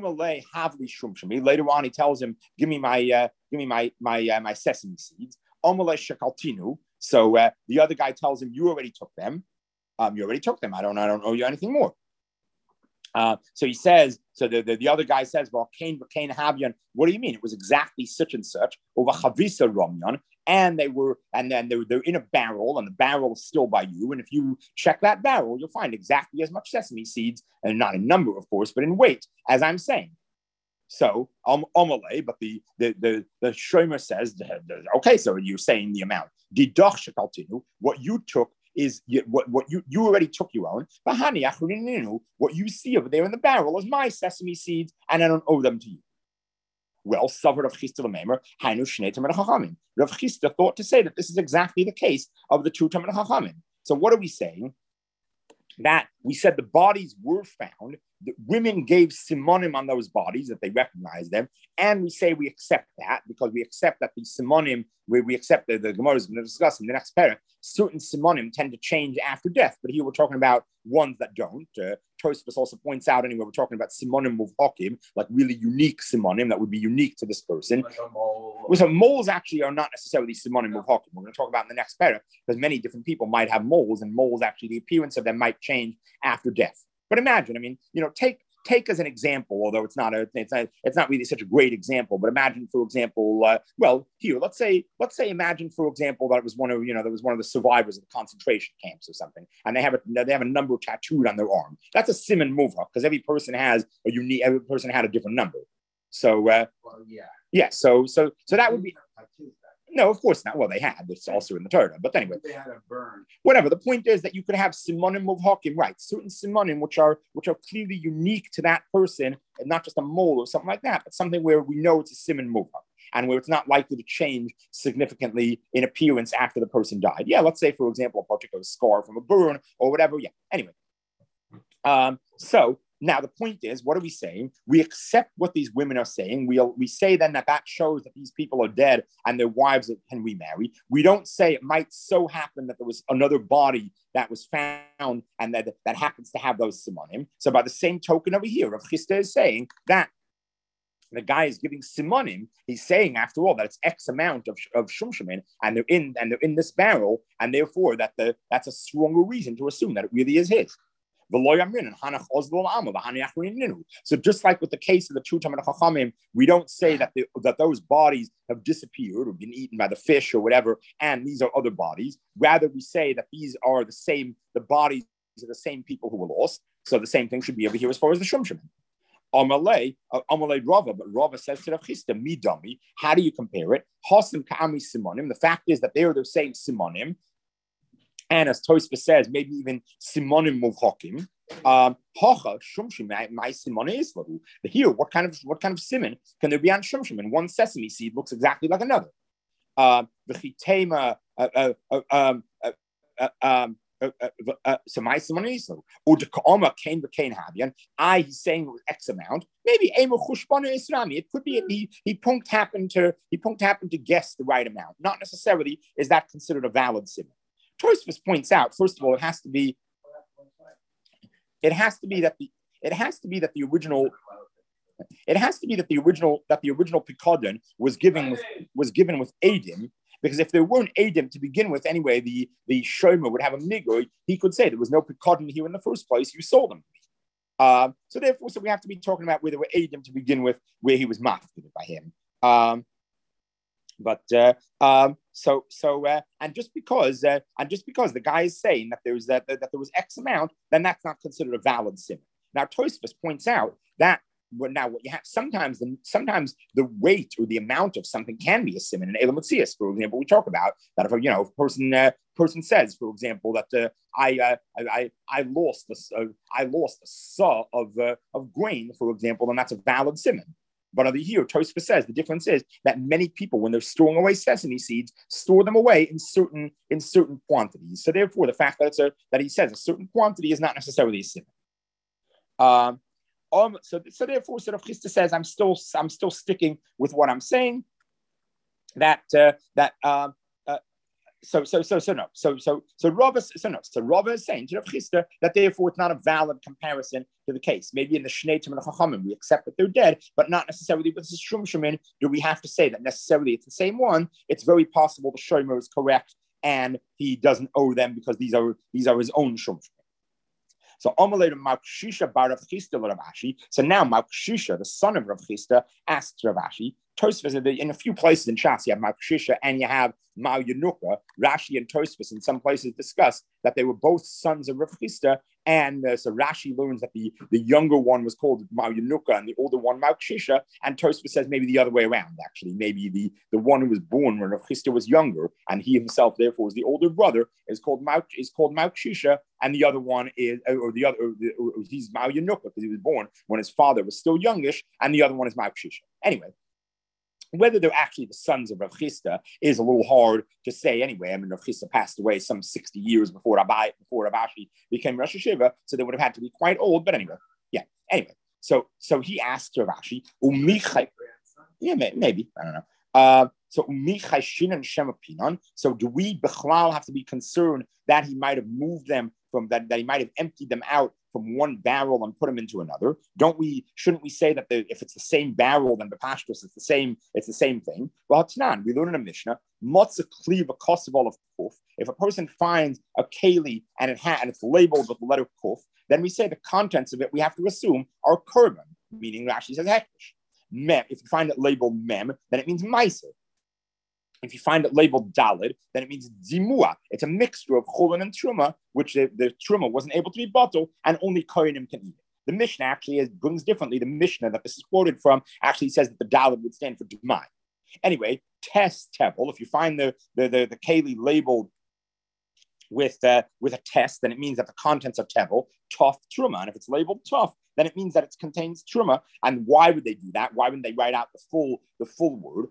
Later on, he tells him, "Give me my uh, give me my my uh, my sesame seeds." So uh, the other guy tells him, "You already took them. Um, you already took them. I don't I don't owe you anything more." Uh, so he says, so the, the, the other guy says, well, Cain, Cain, Havian, what do you mean? It was exactly such and such, over Chavisa Romyan, and they were, and then they were, they're in a barrel, and the barrel is still by you. And if you check that barrel, you'll find exactly as much sesame seeds, and not in number, of course, but in weight, as I'm saying. So, um, Omale, but the the the, the Shomer says, okay, so you're saying the amount. Didach shekaltinu, what you took is what, what you, you already took your own. What you see over there in the barrel is my sesame seeds, and I don't owe them to you. Well, Savar Rav Chisda L'Meimer, Hainu Shnei Tamid Chachamim. Rav Chisda thought to say that this is exactly the case of the two Tamid Chachamim. So what are we saying? That we said the bodies were found, the women gave simonim on those bodies, that they recognized them, and we say we accept that because we accept that the simonim, where we accept that the Gemara is going to discuss in the next paragraph, certain simonim tend to change after death, but here we're talking about ones that don't. Uh, Tosfos also points out anyway, we're talking about simonim muvhakim, like really unique simonim that would be unique to this person. Like a mole. Well, so moles actually are not necessarily simonim muvhakim. We're going to talk about in the next paragraph, because many different people might have moles, and moles actually, the appearance of them might change after death. But imagine, I mean, you know, take take as an example, although it's not a, it's not, it's not really such a great example. But imagine, for example, uh, well, here, let's say, let's say, imagine, for example, that it was one of, you know, that was one of the survivors of the concentration camps or something, and they have a they have a number tattooed on their arm. That's a simon movha, because every person has a unique, every person had a different number. So, uh, Well, yeah. yeah, so so so that would be. No, of course not. Well, they had. It's also in the Torah. But anyway, They had a burn. whatever. The point is that you could have simonim muvhakim, right? Certain simonim which are which are clearly unique to that person, and not just a mole or something like that, but something where we know it's a simon muvhak, and where it's not likely to change significantly in appearance after the person died. Yeah, let's say, for example, a particular scar from a burn or whatever. Yeah. Anyway, um, so. Now, the point is, what are we saying? We accept what these women are saying. We, we say then that that shows that these people are dead and their wives can remarry. We don't say it might so happen that there was another body that was found and that, that happens to have those simonim. So by the same token over here, Rav Chisda is saying that the guy is giving simonim. He's saying, after all, that it's X amount of, of shumshamin, and they're in and they're in this barrel, and therefore that the that's a stronger reason to assume that it really is his. So just like with the case of the two Talmidei Chachamim, we don't say that the, that those bodies have disappeared or been eaten by the fish or whatever, and these are other bodies. Rather, we say that these are the same, the bodies are the same people who were lost. So the same thing should be over here as far as the Shumshamin. Amalei, uh, Amalei Rava, but Rava says to Rav Chisda, mi dami, how do you compare it? Hasim ka'ami simonim. The fact is that they are the same simonim. And as Tosfos says, maybe even simonim muvhakim. Um, Hacha shumshim my simon is lahu. Here, what kind of what kind of simon can there be on shumshim? And one sesame seed looks exactly like another. Um, the um, so my simon is lahu. Or the kaama kain v'kain havian. I he's saying it was X amount. Maybe emu chushbana islami. It could be he he punked happened to he punked happened to guess the right amount. Not necessarily is that considered a valid simon. Tosfos points out, first of all, it has to be, it has to be that the, it has to be that the original, it has to be that the original, that the original Pikadon was given with, was given with Adim, because if there weren't Adim to begin with anyway, the, the Shomer would have a Migoy, he could say there was no Pikadon here in the first place, you sold them. Um, so therefore, so we have to be talking about where there were Adim to begin with, where he was mafted by him. Um, But uh, um, so so uh, and just because uh, and just because the guy is saying that there was that, that, that there was X amount, then that's not considered a valid simon. Now Tosfos points out that well, now what you have sometimes the sometimes the weight or the amount of something can be a simon. In Elam Utzias, for example, we talk about that if a, you know if a person uh, person says, for example, that uh, I, uh, I I lost a, uh, I lost a saw of uh, of grain, for example, then that's a valid simon. But over here, Tosfos says the difference is that many people, when they're storing away sesame seeds, store them away in certain in certain quantities. So therefore, the fact that it's a that he says a certain quantity is not necessarily a sin. Um, um, so so therefore, so Rav Chisda says I'm still I'm still sticking with what I'm saying. That uh, that um, uh, so so so so no so so so Rava so no so Rava is saying to Rav Chisda that therefore it's not a valid comparison to the case. Maybe in the Shnei Tamid Chachamim we accept that they're dead, but not necessarily with the Shumshamin do we have to say that necessarily it's the same one. It's very possible the Shomer is correct and he doesn't owe them because these are these are his own Shumshamin. So Amalei Rav Shisha bar Rav Chisda Rav Ashi. So now Rav Shisha, the son of Rav Chisda, asks Rav Ashi. Tosfos in a few places in Shas you have Rav Shisha and you have Mao Yenuka. Rashi and Tosfos in some places discuss that they were both sons of Rav Chisda, and uh, so Rashi learns that the, the younger one was called Mao Yenuka and the older one Rav Shisha, and Tosfos says maybe the other way around. Actually, maybe the, the one who was born when Rav Chisda was younger and he himself therefore was the older brother is called Mao is called Mao Shisha, and the other one is or the other or the, or he's Mao Yenuka because he was born when his father was still youngish, and the other one is Mao Shisha. Anyway. Whether they're actually the sons of Rav Chisda is a little hard to say anyway. I mean, Rav Chisda passed away some sixty years before Rabbi, before Rav Ashi became Rosh Hashiva, so they would have had to be quite old. But anyway, yeah. Anyway, so so he asked Rav Ashi, Umichai, yeah, maybe I don't know. Uh, so Umichai Shin and Shema Pinon. So do we Bechlal have to be concerned that he might have moved them from that that he might have emptied them out from one barrel and put them into another? Don't we? Shouldn't we say that the, if it's the same barrel, then the pashtus it's the same. It's the same thing. Well, Tanan, we learn in a Mishnah, Motza Kliva Kosoval of Kuf. If a person finds a keli and it ha- and it's labeled with the letter Kuf, then we say the contents of it we have to assume are kurban, meaning Rashi says hektish. Mem. If you find it labeled mem, then it means meiser. If you find it labeled dalid, then it means zimua. It's a mixture of chulin and truma, which the, the truma wasn't able to be bottled, and only kohenim can eat it. The Mishnah actually is, brings differently. The Mishnah that this is quoted from actually says that the dalid would stand for dumai. Anyway, test tevel. If you find the the the, the keli labeled with uh, with a test, then it means that the contents are tevel, tough truma, and if it's labeled tough, then it means that it contains truma. And why would they do that? Why wouldn't they write out the full the full word?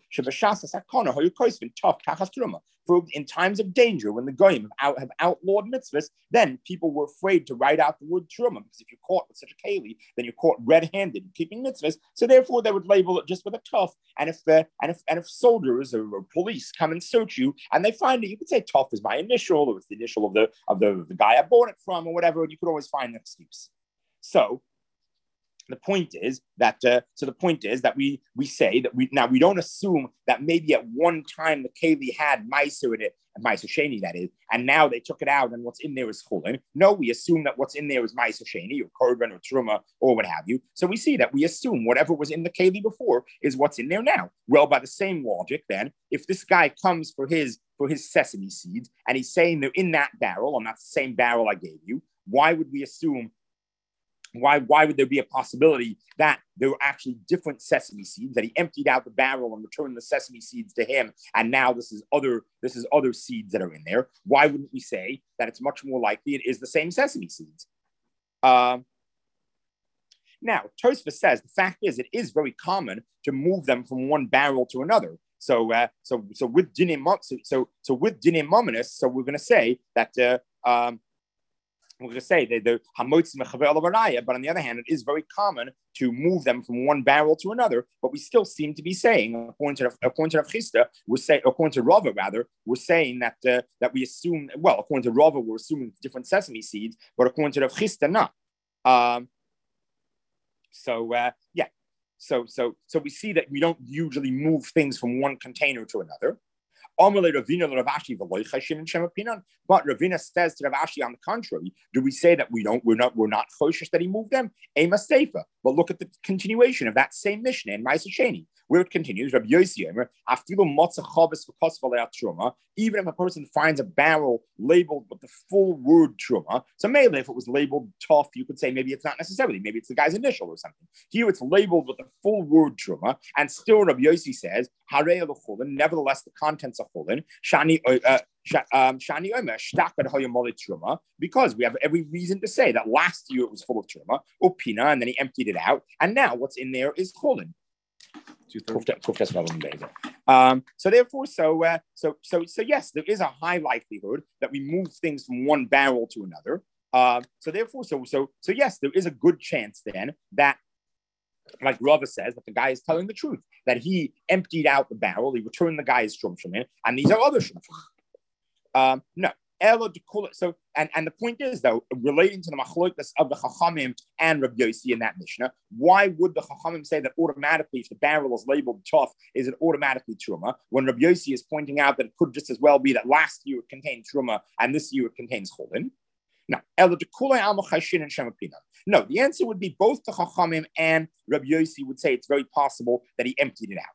For in times of danger, when the goyim have, out, have outlawed mitzvahs, then people were afraid to write out the word truma, because if you're caught with such a keli, then you're caught red-handed in keeping mitzvahs. So therefore, they would label it just with a tough. And if uh, and if and if soldiers or, or police come and search you and they find it, you could say tough is my initial, or it's the initial of the of the, the guy I bought it from, or whatever. And you could always find an excuse. So. The point is that uh, so the point is that we we say that we now we don't assume that maybe at one time the keli had meiser in it, meiser sheni that is, and now they took it out and what's in there is chulin. No, we assume that what's in there is meiser sheni or korban or truma or what have you. So we see that we assume whatever was in the keli before is what's in there now. Well, by the same logic, then, if this guy comes for his for his sesame seeds and he's saying they're in that barrel and that's the same barrel I gave you, why would we assume? Why, why would there be a possibility that there were actually different sesame seeds, that he emptied out the barrel and returned the sesame seeds to him, and now this is other this is other seeds that are in there? Why wouldn't we say that it's much more likely it is the same sesame seeds? Um, now, Tosfos says the fact is it is very common to move them from one barrel to another. So, uh, so, so with dinim, so, so, so with dinim mominus, so we're going to say that. Uh, um, We're going to say that the hamotz mechaver alavaraya, but on the other hand, it is very common to move them from one barrel to another. But we still seem to be saying, according to according to Rav Chisda, we're saying, according to Rava rather, we're saying that uh, that we assume. Well, according to Rava, we're assuming different sesame seeds, but according to Rav Chisda, not. Um, so uh, yeah, so so so we see that we don't usually move things from one container to another. But Ravina says to Rav Ashi, on the contrary, do we say that we don't, we're not, we're not choshesh that he moved them? Ema Seifa. But look at the continuation of that same Mishnah in Ma'aser Sheni, where it continues. Rabbi Yossi Omer, Afilu motza chavis v'kosv alei truma. Even if a person finds a barrel labeled with the full word truma, so maybe if it was labeled tough, you could say maybe it's not necessarily, maybe it's the guy's initial or something. Here it's labeled with the full word truma, and still Rabbi Yossi says, Harei l'chulin. Nevertheless, the contents of chulin, shani uh, um, shani omer shtakad hayamoli truma, because we have every reason to say that last year it was full of truma, opina, and then he emptied it out, and now what's in there is chulin. Um, so therefore, so uh, so so so yes, there is a high likelihood that we move things from one barrel to another. Uh, so therefore, so so so yes, there is a good chance then that, like Rava says, that the guy is telling the truth, that he emptied out the barrel, he returned the guy's shumshumin, and these are other shumshumin. Um, no. So, and, and the point is, though, relating to the machlokas of the Chachamim and Rabbi Yossi in that Mishnah, why would the Chachamim say that automatically, if the barrel is labeled tough, is it automatically truma, when Rabbi Yossi is pointing out that it could just as well be that last year it contained truma and this year it contains cholin? No, no, the answer would be both the Chachamim and Rabbi Yossi would say it's very possible that he emptied it out.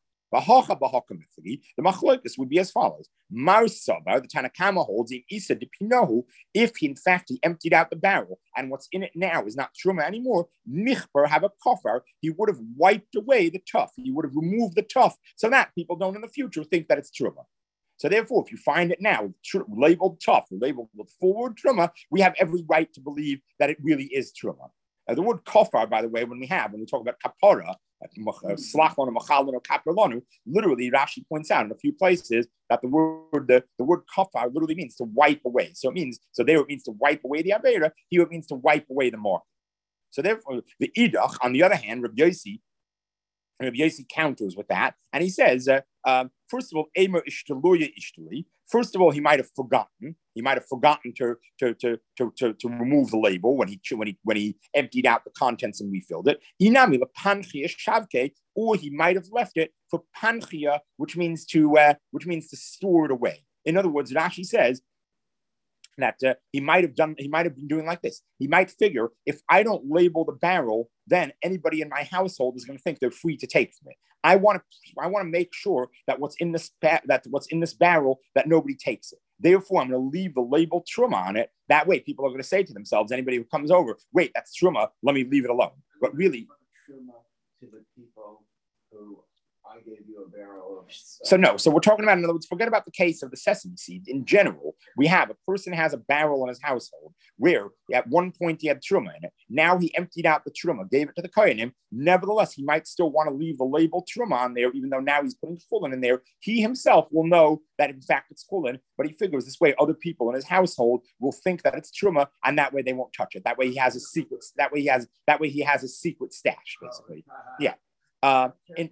The machlokas would be as follows: Mar Saba, the Tanakama holds in Isa de Pinohu, if he, in fact he emptied out the barrel and what's in it now is not truma anymore, Michber have a kofar, he would have wiped away the tuff, he would have removed the tuff, so that people don't in the future think that it's truma. So therefore, if you find it now labeled tough, labeled with forward truma, we have every right to believe that it really is truma. Uh, the word kofar, by the way, when we have, when we talk about kapara, slachon, machalon, or kaperlonu, literally Rashi points out in a few places that the word the, the word kofar literally means to wipe away. So it means, so there it means to wipe away the avera, here it means to wipe away the mark. So therefore, the idach, on the other hand, Rabbi Yossi, Rabbi Yossi counters with that, and he says, uh, um, first of all, Emer ishtaluya ishtali. First of all, he might have forgotten. He might have forgotten to to, to to to to remove the label when he when he when he emptied out the contents and refilled it. Inami lepanchia shavke, or he might have left it for panchia, which means to uh, which means to store it away. In other words, Rashi says that uh, he might have done, he might have been doing like this. He might figure, if I don't label the barrel, then anybody in my household is going to think they're free to take from it. I want to, I want to make sure that what's in this ba- that what's in this barrel, that nobody takes it. Therefore, I'm going to leave the label truma on it. That way, people are going to say to themselves, anybody who comes over, wait, that's truma. Let me leave it alone. But really, truma to the people who I gave you a barrel of. So no, so we're talking about, in other words, forget about the case of the sesame seed. In general, we have a person has a barrel in his household where at one point he had truma in it. Now he emptied out the truma, gave it to the kohanim. Nevertheless, he might still want to leave the label truma on there, even though now he's putting chulin in there. He himself will know that in fact it's chulin, but he figures this way other people in his household will think that it's truma, and that way they won't touch it. That way he has a secret. That way he has. That way he has a secret stash, basically. Yeah. Uh, and,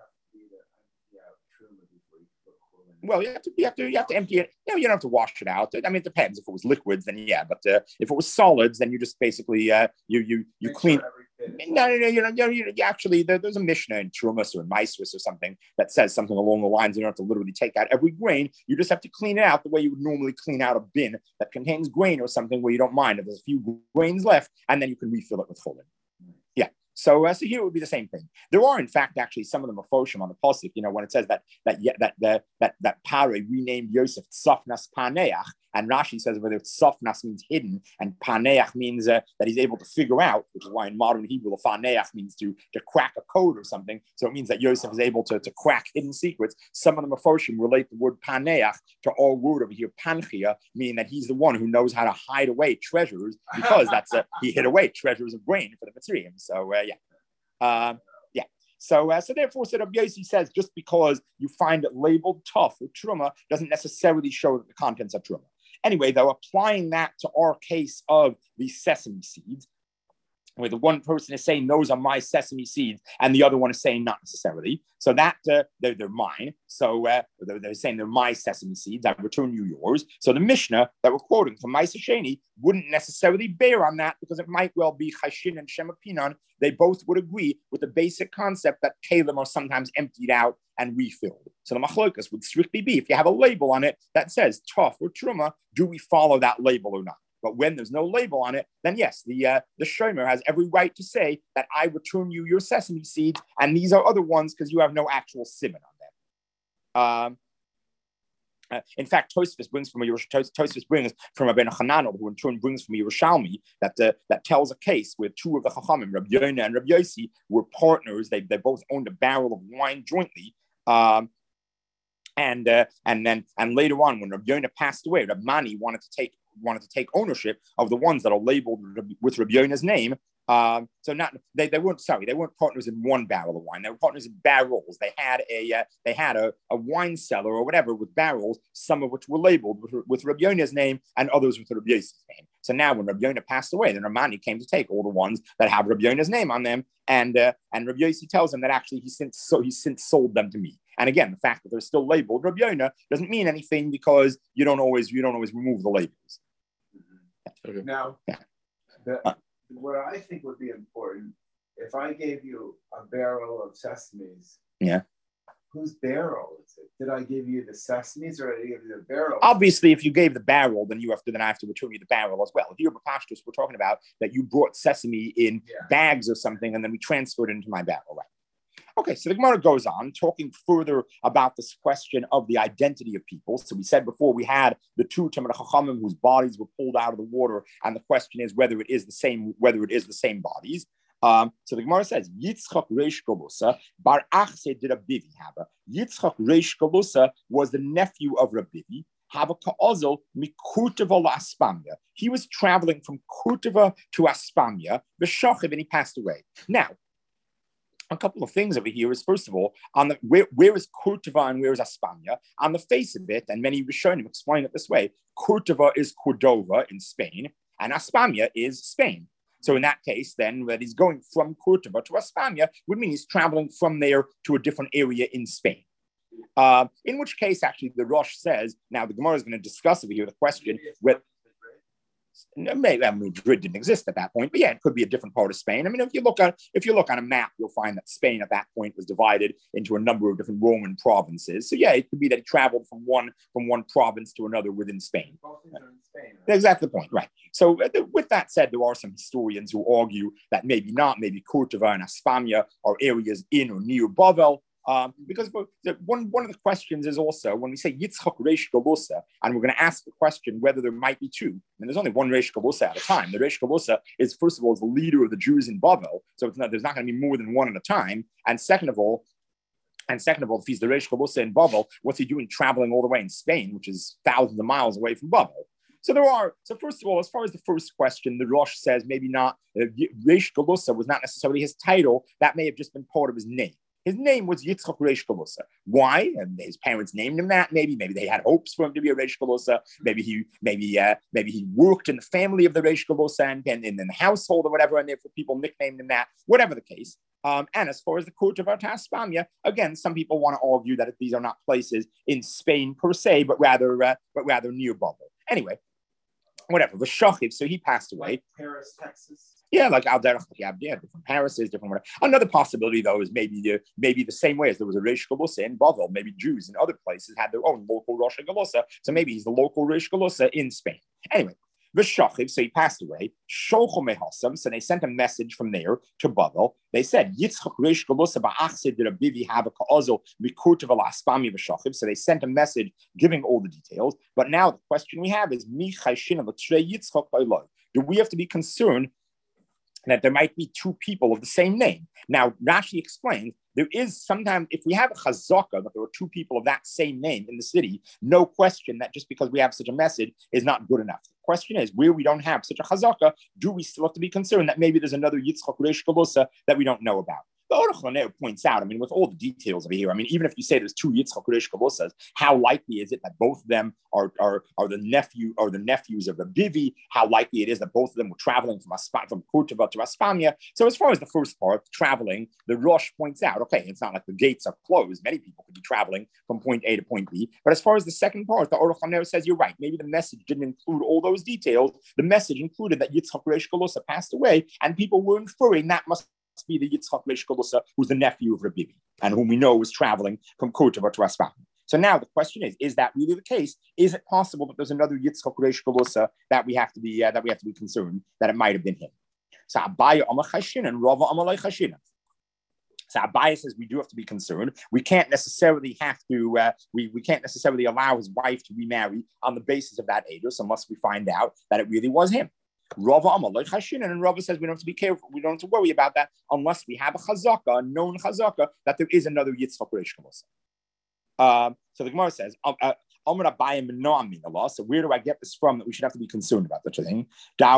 Well, you have to, you have to, you have to empty it. You know, you don't have to wash it out. I mean, it depends. If it was liquids, then yeah. But uh, if it was solids, then you just basically uh, you you you Make clean. Sure no, no, no. You know, you, know, you actually there, there's a Mishnah in Trumas or in Maisris or something that says something along the lines. You don't have to literally take out every grain. You just have to clean it out the way you would normally clean out a bin that contains grain or something where you don't mind if there's a few grains left, and then you can refill it with chulin. Yeah. So, uh, so here it would be the same thing. There are, in fact, actually some of the mafoshim on the pasuk. You know, when it says that that that that that that Pare renamed Yosef Tzafnas Paneach, and Rashi says whether it's Tzafnas means hidden, and Paneach means uh, that he's able to figure out, which is why in modern Hebrew, the Paneach means to to crack a code or something. So it means that Yosef is able to to crack hidden secrets. Some of the mafoshim relate the word Paneach to our word over here, Panchia, meaning that he's the one who knows how to hide away treasures, because that's a, he hid away treasures of grain for the Mitzrayim. So. Uh, Yeah. Uh, yeah. So, uh, so therefore, so Rabbi Yossi says just because you find it labeled tough with truma doesn't necessarily show that the contents are truma. Anyway, though, applying that to our case of the sesame seeds, where the one person is saying those are my sesame seeds and the other one is saying not necessarily. So that uh, they're, they're mine. So uh, they're, they're saying they're my sesame seeds. I return you yours. So the Mishnah that we're quoting from Ma'aseh Sheni wouldn't necessarily bear on that, because it might well be Chashin and Shema Pinan. They both would agree with the basic concept that kalim are sometimes emptied out and refilled. So the machlokas would strictly be, if you have a label on it that says tough or truma, do we follow that label or not? But when there's no label on it, then yes, the uh, the shomer has every right to say that I return you your sesame seeds, and these are other ones because you have no actual simon on them. Um, uh, in fact, Tosfos brings from a Tosfos brings from a Ben Hananel, who in turn brings from a Yerushalmi, that uh, that tells a case where two of the Chachamim, Rabbi Yonah and Rabbi Yossi, were partners. They they both owned a barrel of wine jointly. Um, and uh, and then and later on, when Rabbi Yonah passed away, Rabbi Mani wanted to take. wanted to take ownership of the ones that are labeled with Rabbi Yonah's name. Um, so not they, they weren't sorry they weren't partners in one barrel of wine. They were partners in barrels. They had a uh, they had a, a wine cellar or whatever with barrels, some of which were labeled with, with Rabbi Yonah's name and others with Rabbi Yossi's name. So now when Rabbi Yonah passed away, then Ramani came to take all the ones that have Rabbi Yonah's name on them, and uh, and Rabbi Yossi tells him that actually he since so he since sold them to me. And again, the fact that they're still labeled Rabbi Yonah doesn't mean anything, because you don't always you don't always remove the labels. Okay. Now, yeah. the, what I think would be important, if I gave you a barrel of sesames, yeah, whose barrel is it? Did I give you the sesames or did I give you the barrel? Obviously, if you gave the barrel, then you have to then I have to return you the barrel as well. Here, Bapashtus, we're talking about that you brought sesame in yeah. bags or something, and then we transferred it into my barrel, right? Okay, so the Gemara goes on, talking further about this question of the identity of people. So we said before we had the two Talmidei Chachamim whose bodies were pulled out of the water, and the question is whether it is the same, whether it is the same bodies. Um, so the Gemara says, Yitzchak Reish Galusa, Bar Achse did Rabbivi have. Yitzchak Reish Galusa was the nephew of Rabbivi. He was traveling from Kurtava to Aspamia, V'shachiv, and he passed away. Now, a couple of things over here is, first of all, on the where, where is Kurtava and where is Aspamia? On the face of it, and many Rishonim explain it this way, Kurtava is Cordova in Spain, and Aspamia is Spain. So in that case, then, that he's going from Kurtava to Aspamia would mean he's traveling from there to a different area in Spain. Uh, in which case, actually, the Rosh says, now the Gemara is going to discuss over here the question with, maybe I mean, Madrid didn't exist at that point, but yeah, it could be a different part of Spain. I mean, if you look at if you look on a map, you'll find that Spain at that point was divided into a number of different Roman provinces. So yeah, it could be that he traveled from one from one province to another within Spain. Right. Spain right? Exactly the point, right? So uh, with that said, there are some historians who argue that maybe not, maybe Kurtava and Aspamia are areas in or near Bavel. Um, because one, one of the questions is also when we say Yitzchak Reish Galusa, and we're going to ask the question whether there might be two, and there's only one Reish Galusa at a time. The Reish Galusa is, first of all, is the leader of the Jews in Bavel, so it's not, there's not going to be more than one at a time. And second of all, and second of all, if he's the Reish Galusa in Bavel, what's he doing traveling all the way in Spain, which is thousands of miles away from Bavel? So there are, so first of all, as far as the first question, the Rosh says maybe not, uh, Reish Galusa was not necessarily his title, that may have just been part of his name. His name was Yitzchak Reish Galusa. Why? And his parents named him that. Maybe, maybe they had hopes for him to be a Reish Galusa. Maybe he, maybe, uh, maybe he worked in the family of the Reish Galusa and, and in the household or whatever, and therefore people nicknamed him that. Whatever the case. Um, and as far as the Kurtava to Aspamia, again, some people want to argue that these are not places in Spain per se, but rather, uh, but rather near Bavel. Anyway, whatever. V'shachiv, so he passed away. Like Paris, Texas. Yeah, like Al Derech, yeah, yeah, different Parises, different whatever. Another possibility, though, is maybe the maybe the same way as there was a Reish Galusa in Bavel. Maybe Jews in other places had their own local Rosh Galusa. So maybe he's the local Reish Galusa in Spain. Anyway, V'shachiv, so he passed away. Sholcho mehasam, so they sent a message from there to Bavel. They said, Yitzchak Reish Galusa ba'achse de Rabbivi have a ka'azo mikurtav aspami v'shachiv. So they sent a message giving all the details. But now the question we have is, mi chayshin v'trei Yitzchak ba'iloi. Do we have to be concerned that there might be two people of the same name? Now, Rashi explains, there is sometimes, if we have a chazaka, that there are two people of that same name in the city, no question that just because we have such a message is not good enough. The question is, where we don't have such a chazaka, do we still have to be concerned that maybe there's another Yitzchak Reish Galusa that we don't know about? The Aruch LaNer points out, I mean, with all the details over here, I mean, even if you say there's two Yitzchak Reish Galusas, how likely is it that both of them are, are, are the nephew or the nephews of the Bivi? How likely it is that both of them were traveling from Aspa, from Kurtava to Aspamia? So as far as the first part, traveling, the Rosh points out, okay, it's not like the gates are closed. Many people could be traveling from point A to point B. But as far as the second part, the Aruch LaNer says, you're right. Maybe the message didn't include all those details. The message included that Yitzchak Reish Galusa passed away, and people were inferring that must be the Yitzchak Reish Galusa, who's the nephew of Rabbivi, and whom we know was traveling from Kurtava to Aspamia. So now the question is: is that really the case? Is it possible that there's another Yitzchak Reish Galusa that we have to be uh, that we have to be concerned that it might have been him? So Abaye Amar Chashin and Rava Amar Chashin. So Abaye says we do have to be concerned. We can't necessarily have to. Uh, we we can't necessarily allow his wife to remarry on the basis of that edus unless we find out that it really was him. Rava Amar Chashin, and Rava says we don't have to be careful. We don't have to worry about that unless we have a chazaka, a known chazaka, that there is another Yitzchak Reish Galusa. Um, so the Gemara says, uh, uh, so where do I get this from that we should have to be concerned about such a thing? There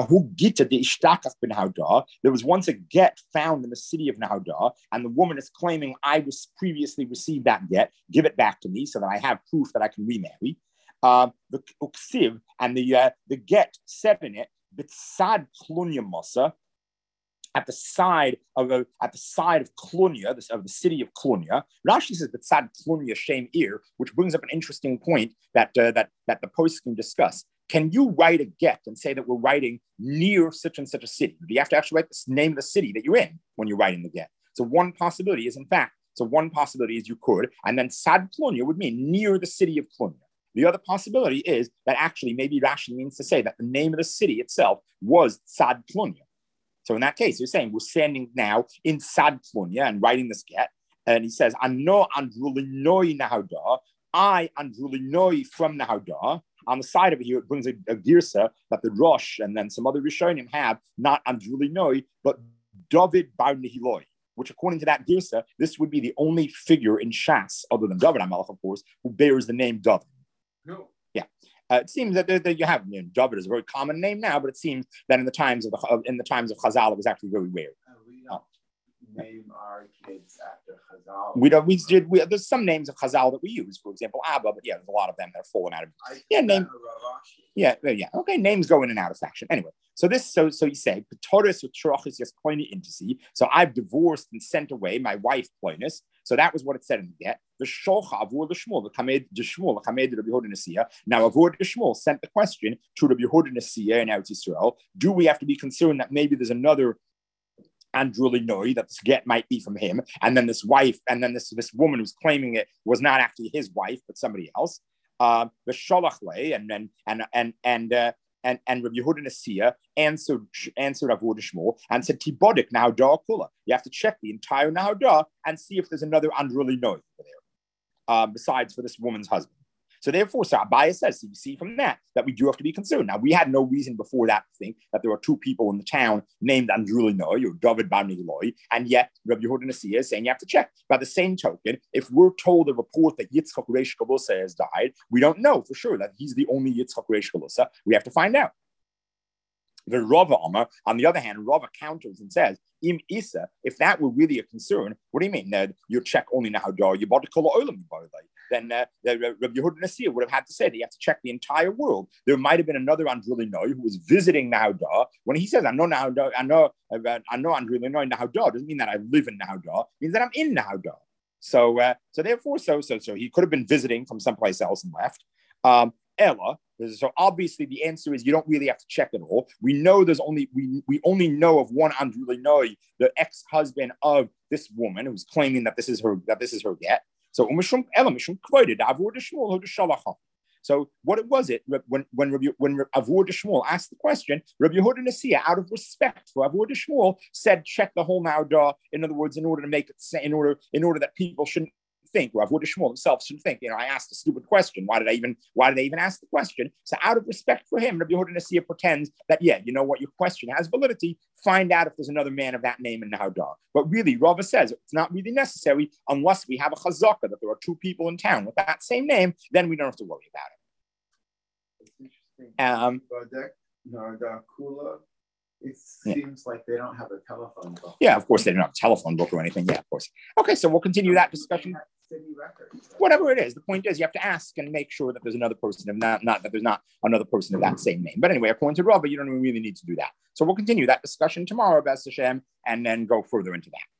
was once a get found in the city of Nahudah, and the woman is claiming, I was previously received that get, give it back to me so that I have proof that I can remarry. Uh, the uksiv and the uh, the get said in it, Bitsad Klunya Masa, at the side of a, at the side of Klunya, this, of the city of Klunya. Rashi says Bitsad Klunya Shem Ir, which brings up an interesting point that uh, that that the post can discuss. Can you write a get and say that we're writing near such and such a city? Do you have to actually write the name of the city that you're in when you're writing the get? So one possibility is, in fact, So one possibility is you could, and then Sad Plunya would mean near the city of Plunya. The other possibility is that actually maybe Rashi means to say that the name of the city itself was Sad Plunya. So in that case, you're saying we're standing now in Sad Plunya and writing this get, and he says, Ano Andrulinoi Nahauda, I Andrulinoi from Nahauda. On the side of it here, it brings a, a girsa that the Rosh and then some other Rishonim have, not Andrulinoi, but David Bar Nihiloi, which according to that girsa, this would be the only figure in Shas, other than David HaMelech, of course, who bears the name David. No. Yeah. Uh, it seems that, that you have, you know, David is a very common name now, but it seems that in the times of the, uh, in the times of Chazal, it was actually very rare. Uh, we don't oh. name our kids after Chazal. We don't. We did. We, there's some names of Chazal that we use. For example, Abba, but yeah, there's a lot of them that are fallen out of. I Yeah, name. Yeah, yeah. Okay, names go in and out of fashion. Anyway, so this, so so you say, so I've divorced and sent away my wife, Ploinus. So that was what it said in the get. The Sholcha Avur the Shmuel, the Kamed the Shmuel, the Kamed Rabbi Yehuda Nasiya. Now Avur the Shmuel sent the question to Rabbi Yehuda Nasiya in Eretz Yisrael. Do we have to be concerned that maybe there's another Andrulinoi, that this get might be from him, and then this wife, and then this this woman who's claiming it was not actually his wife, but somebody else. Uh, the Sholachle, and then and and and uh, and and Rabbi Yehuda Nasiya answered answered Avur Shmuel and said Tibodik Nahaudah Kula. You have to check the entire Nahaudah and see if there's another Andrulinoi there, um, besides for this woman's husband. So therefore, so Abaya says, so you see from that, that we do have to be concerned. Now, we had no reason before that to think that there were two people in the town named Andrulinoi or David Bar Nihiloi, and yet Rabbi Yehuda Nasiya is saying you have to check. By the same token, if we're told a report that Yitzchak Reish Galusa has died, we don't know for sure that he's the only Yitzchak Reish Galusa. We have to find out. The Rava Amar, on the other hand, Rava counters and says, Im Isa, if that were really a concern, what do you mean? Uh, you check only Nahaudah, you bought a Kol Olam, then uh, Rabbi Yehuda Nasiya would have had to say that you have to check the entire world. There might have been another Andrulinoi who was visiting Nahaudah. When he says, I know Nahaudah, I know, uh, I know Andrulinoi Nahaudah, doesn't mean that I live in Nahaudah, it means that I'm in Nahaudah. So, uh, so therefore, so, so, so he could have been visiting from someplace else and left. Um, Ella, so obviously the answer is you don't really have to check it all. We know there's only, we, we only know of one Andrulinoi, the ex-husband of this woman who's claiming that this is her, that this is her get. So Ella Mishum quoted Avur de Shmuel who Shalacha. So what it was it when when Rabbi, when Avur de Shmuel asked the question, Rabbi Yehuda Nasiya, out of respect for Avur de Shmuel, said check the whole Nahaudah. In other words, in order to make it in order in order that people shouldn't think, or Avur de Shmuel himself shouldn't think, you know, I asked a stupid question. Why did I even why did I even ask the question? So out of respect for him, Rabbi Yehuda Nasiya pretends that, yeah, you know what, your question has validity. Find out if there's another man of that name in Nahaudah. But really, Rava says it's not really necessary unless we have a chazaka that there are two people in town with that same name, then we don't have to worry about it. It's interesting. Um, Nahaudah Kula, it seems yeah. like they don't have a telephone book. Yeah, of course they don't have a telephone book or anything. Yeah, of course. Okay, so we'll continue that discussion. City records. Whatever it is, the point is you have to ask and make sure that there's another person of not, not that there's not another person of that same name. But anyway, according to Rava, you don't really need to do that. So we'll continue that discussion tomorrow, B'ez Hashem, and then go further into that.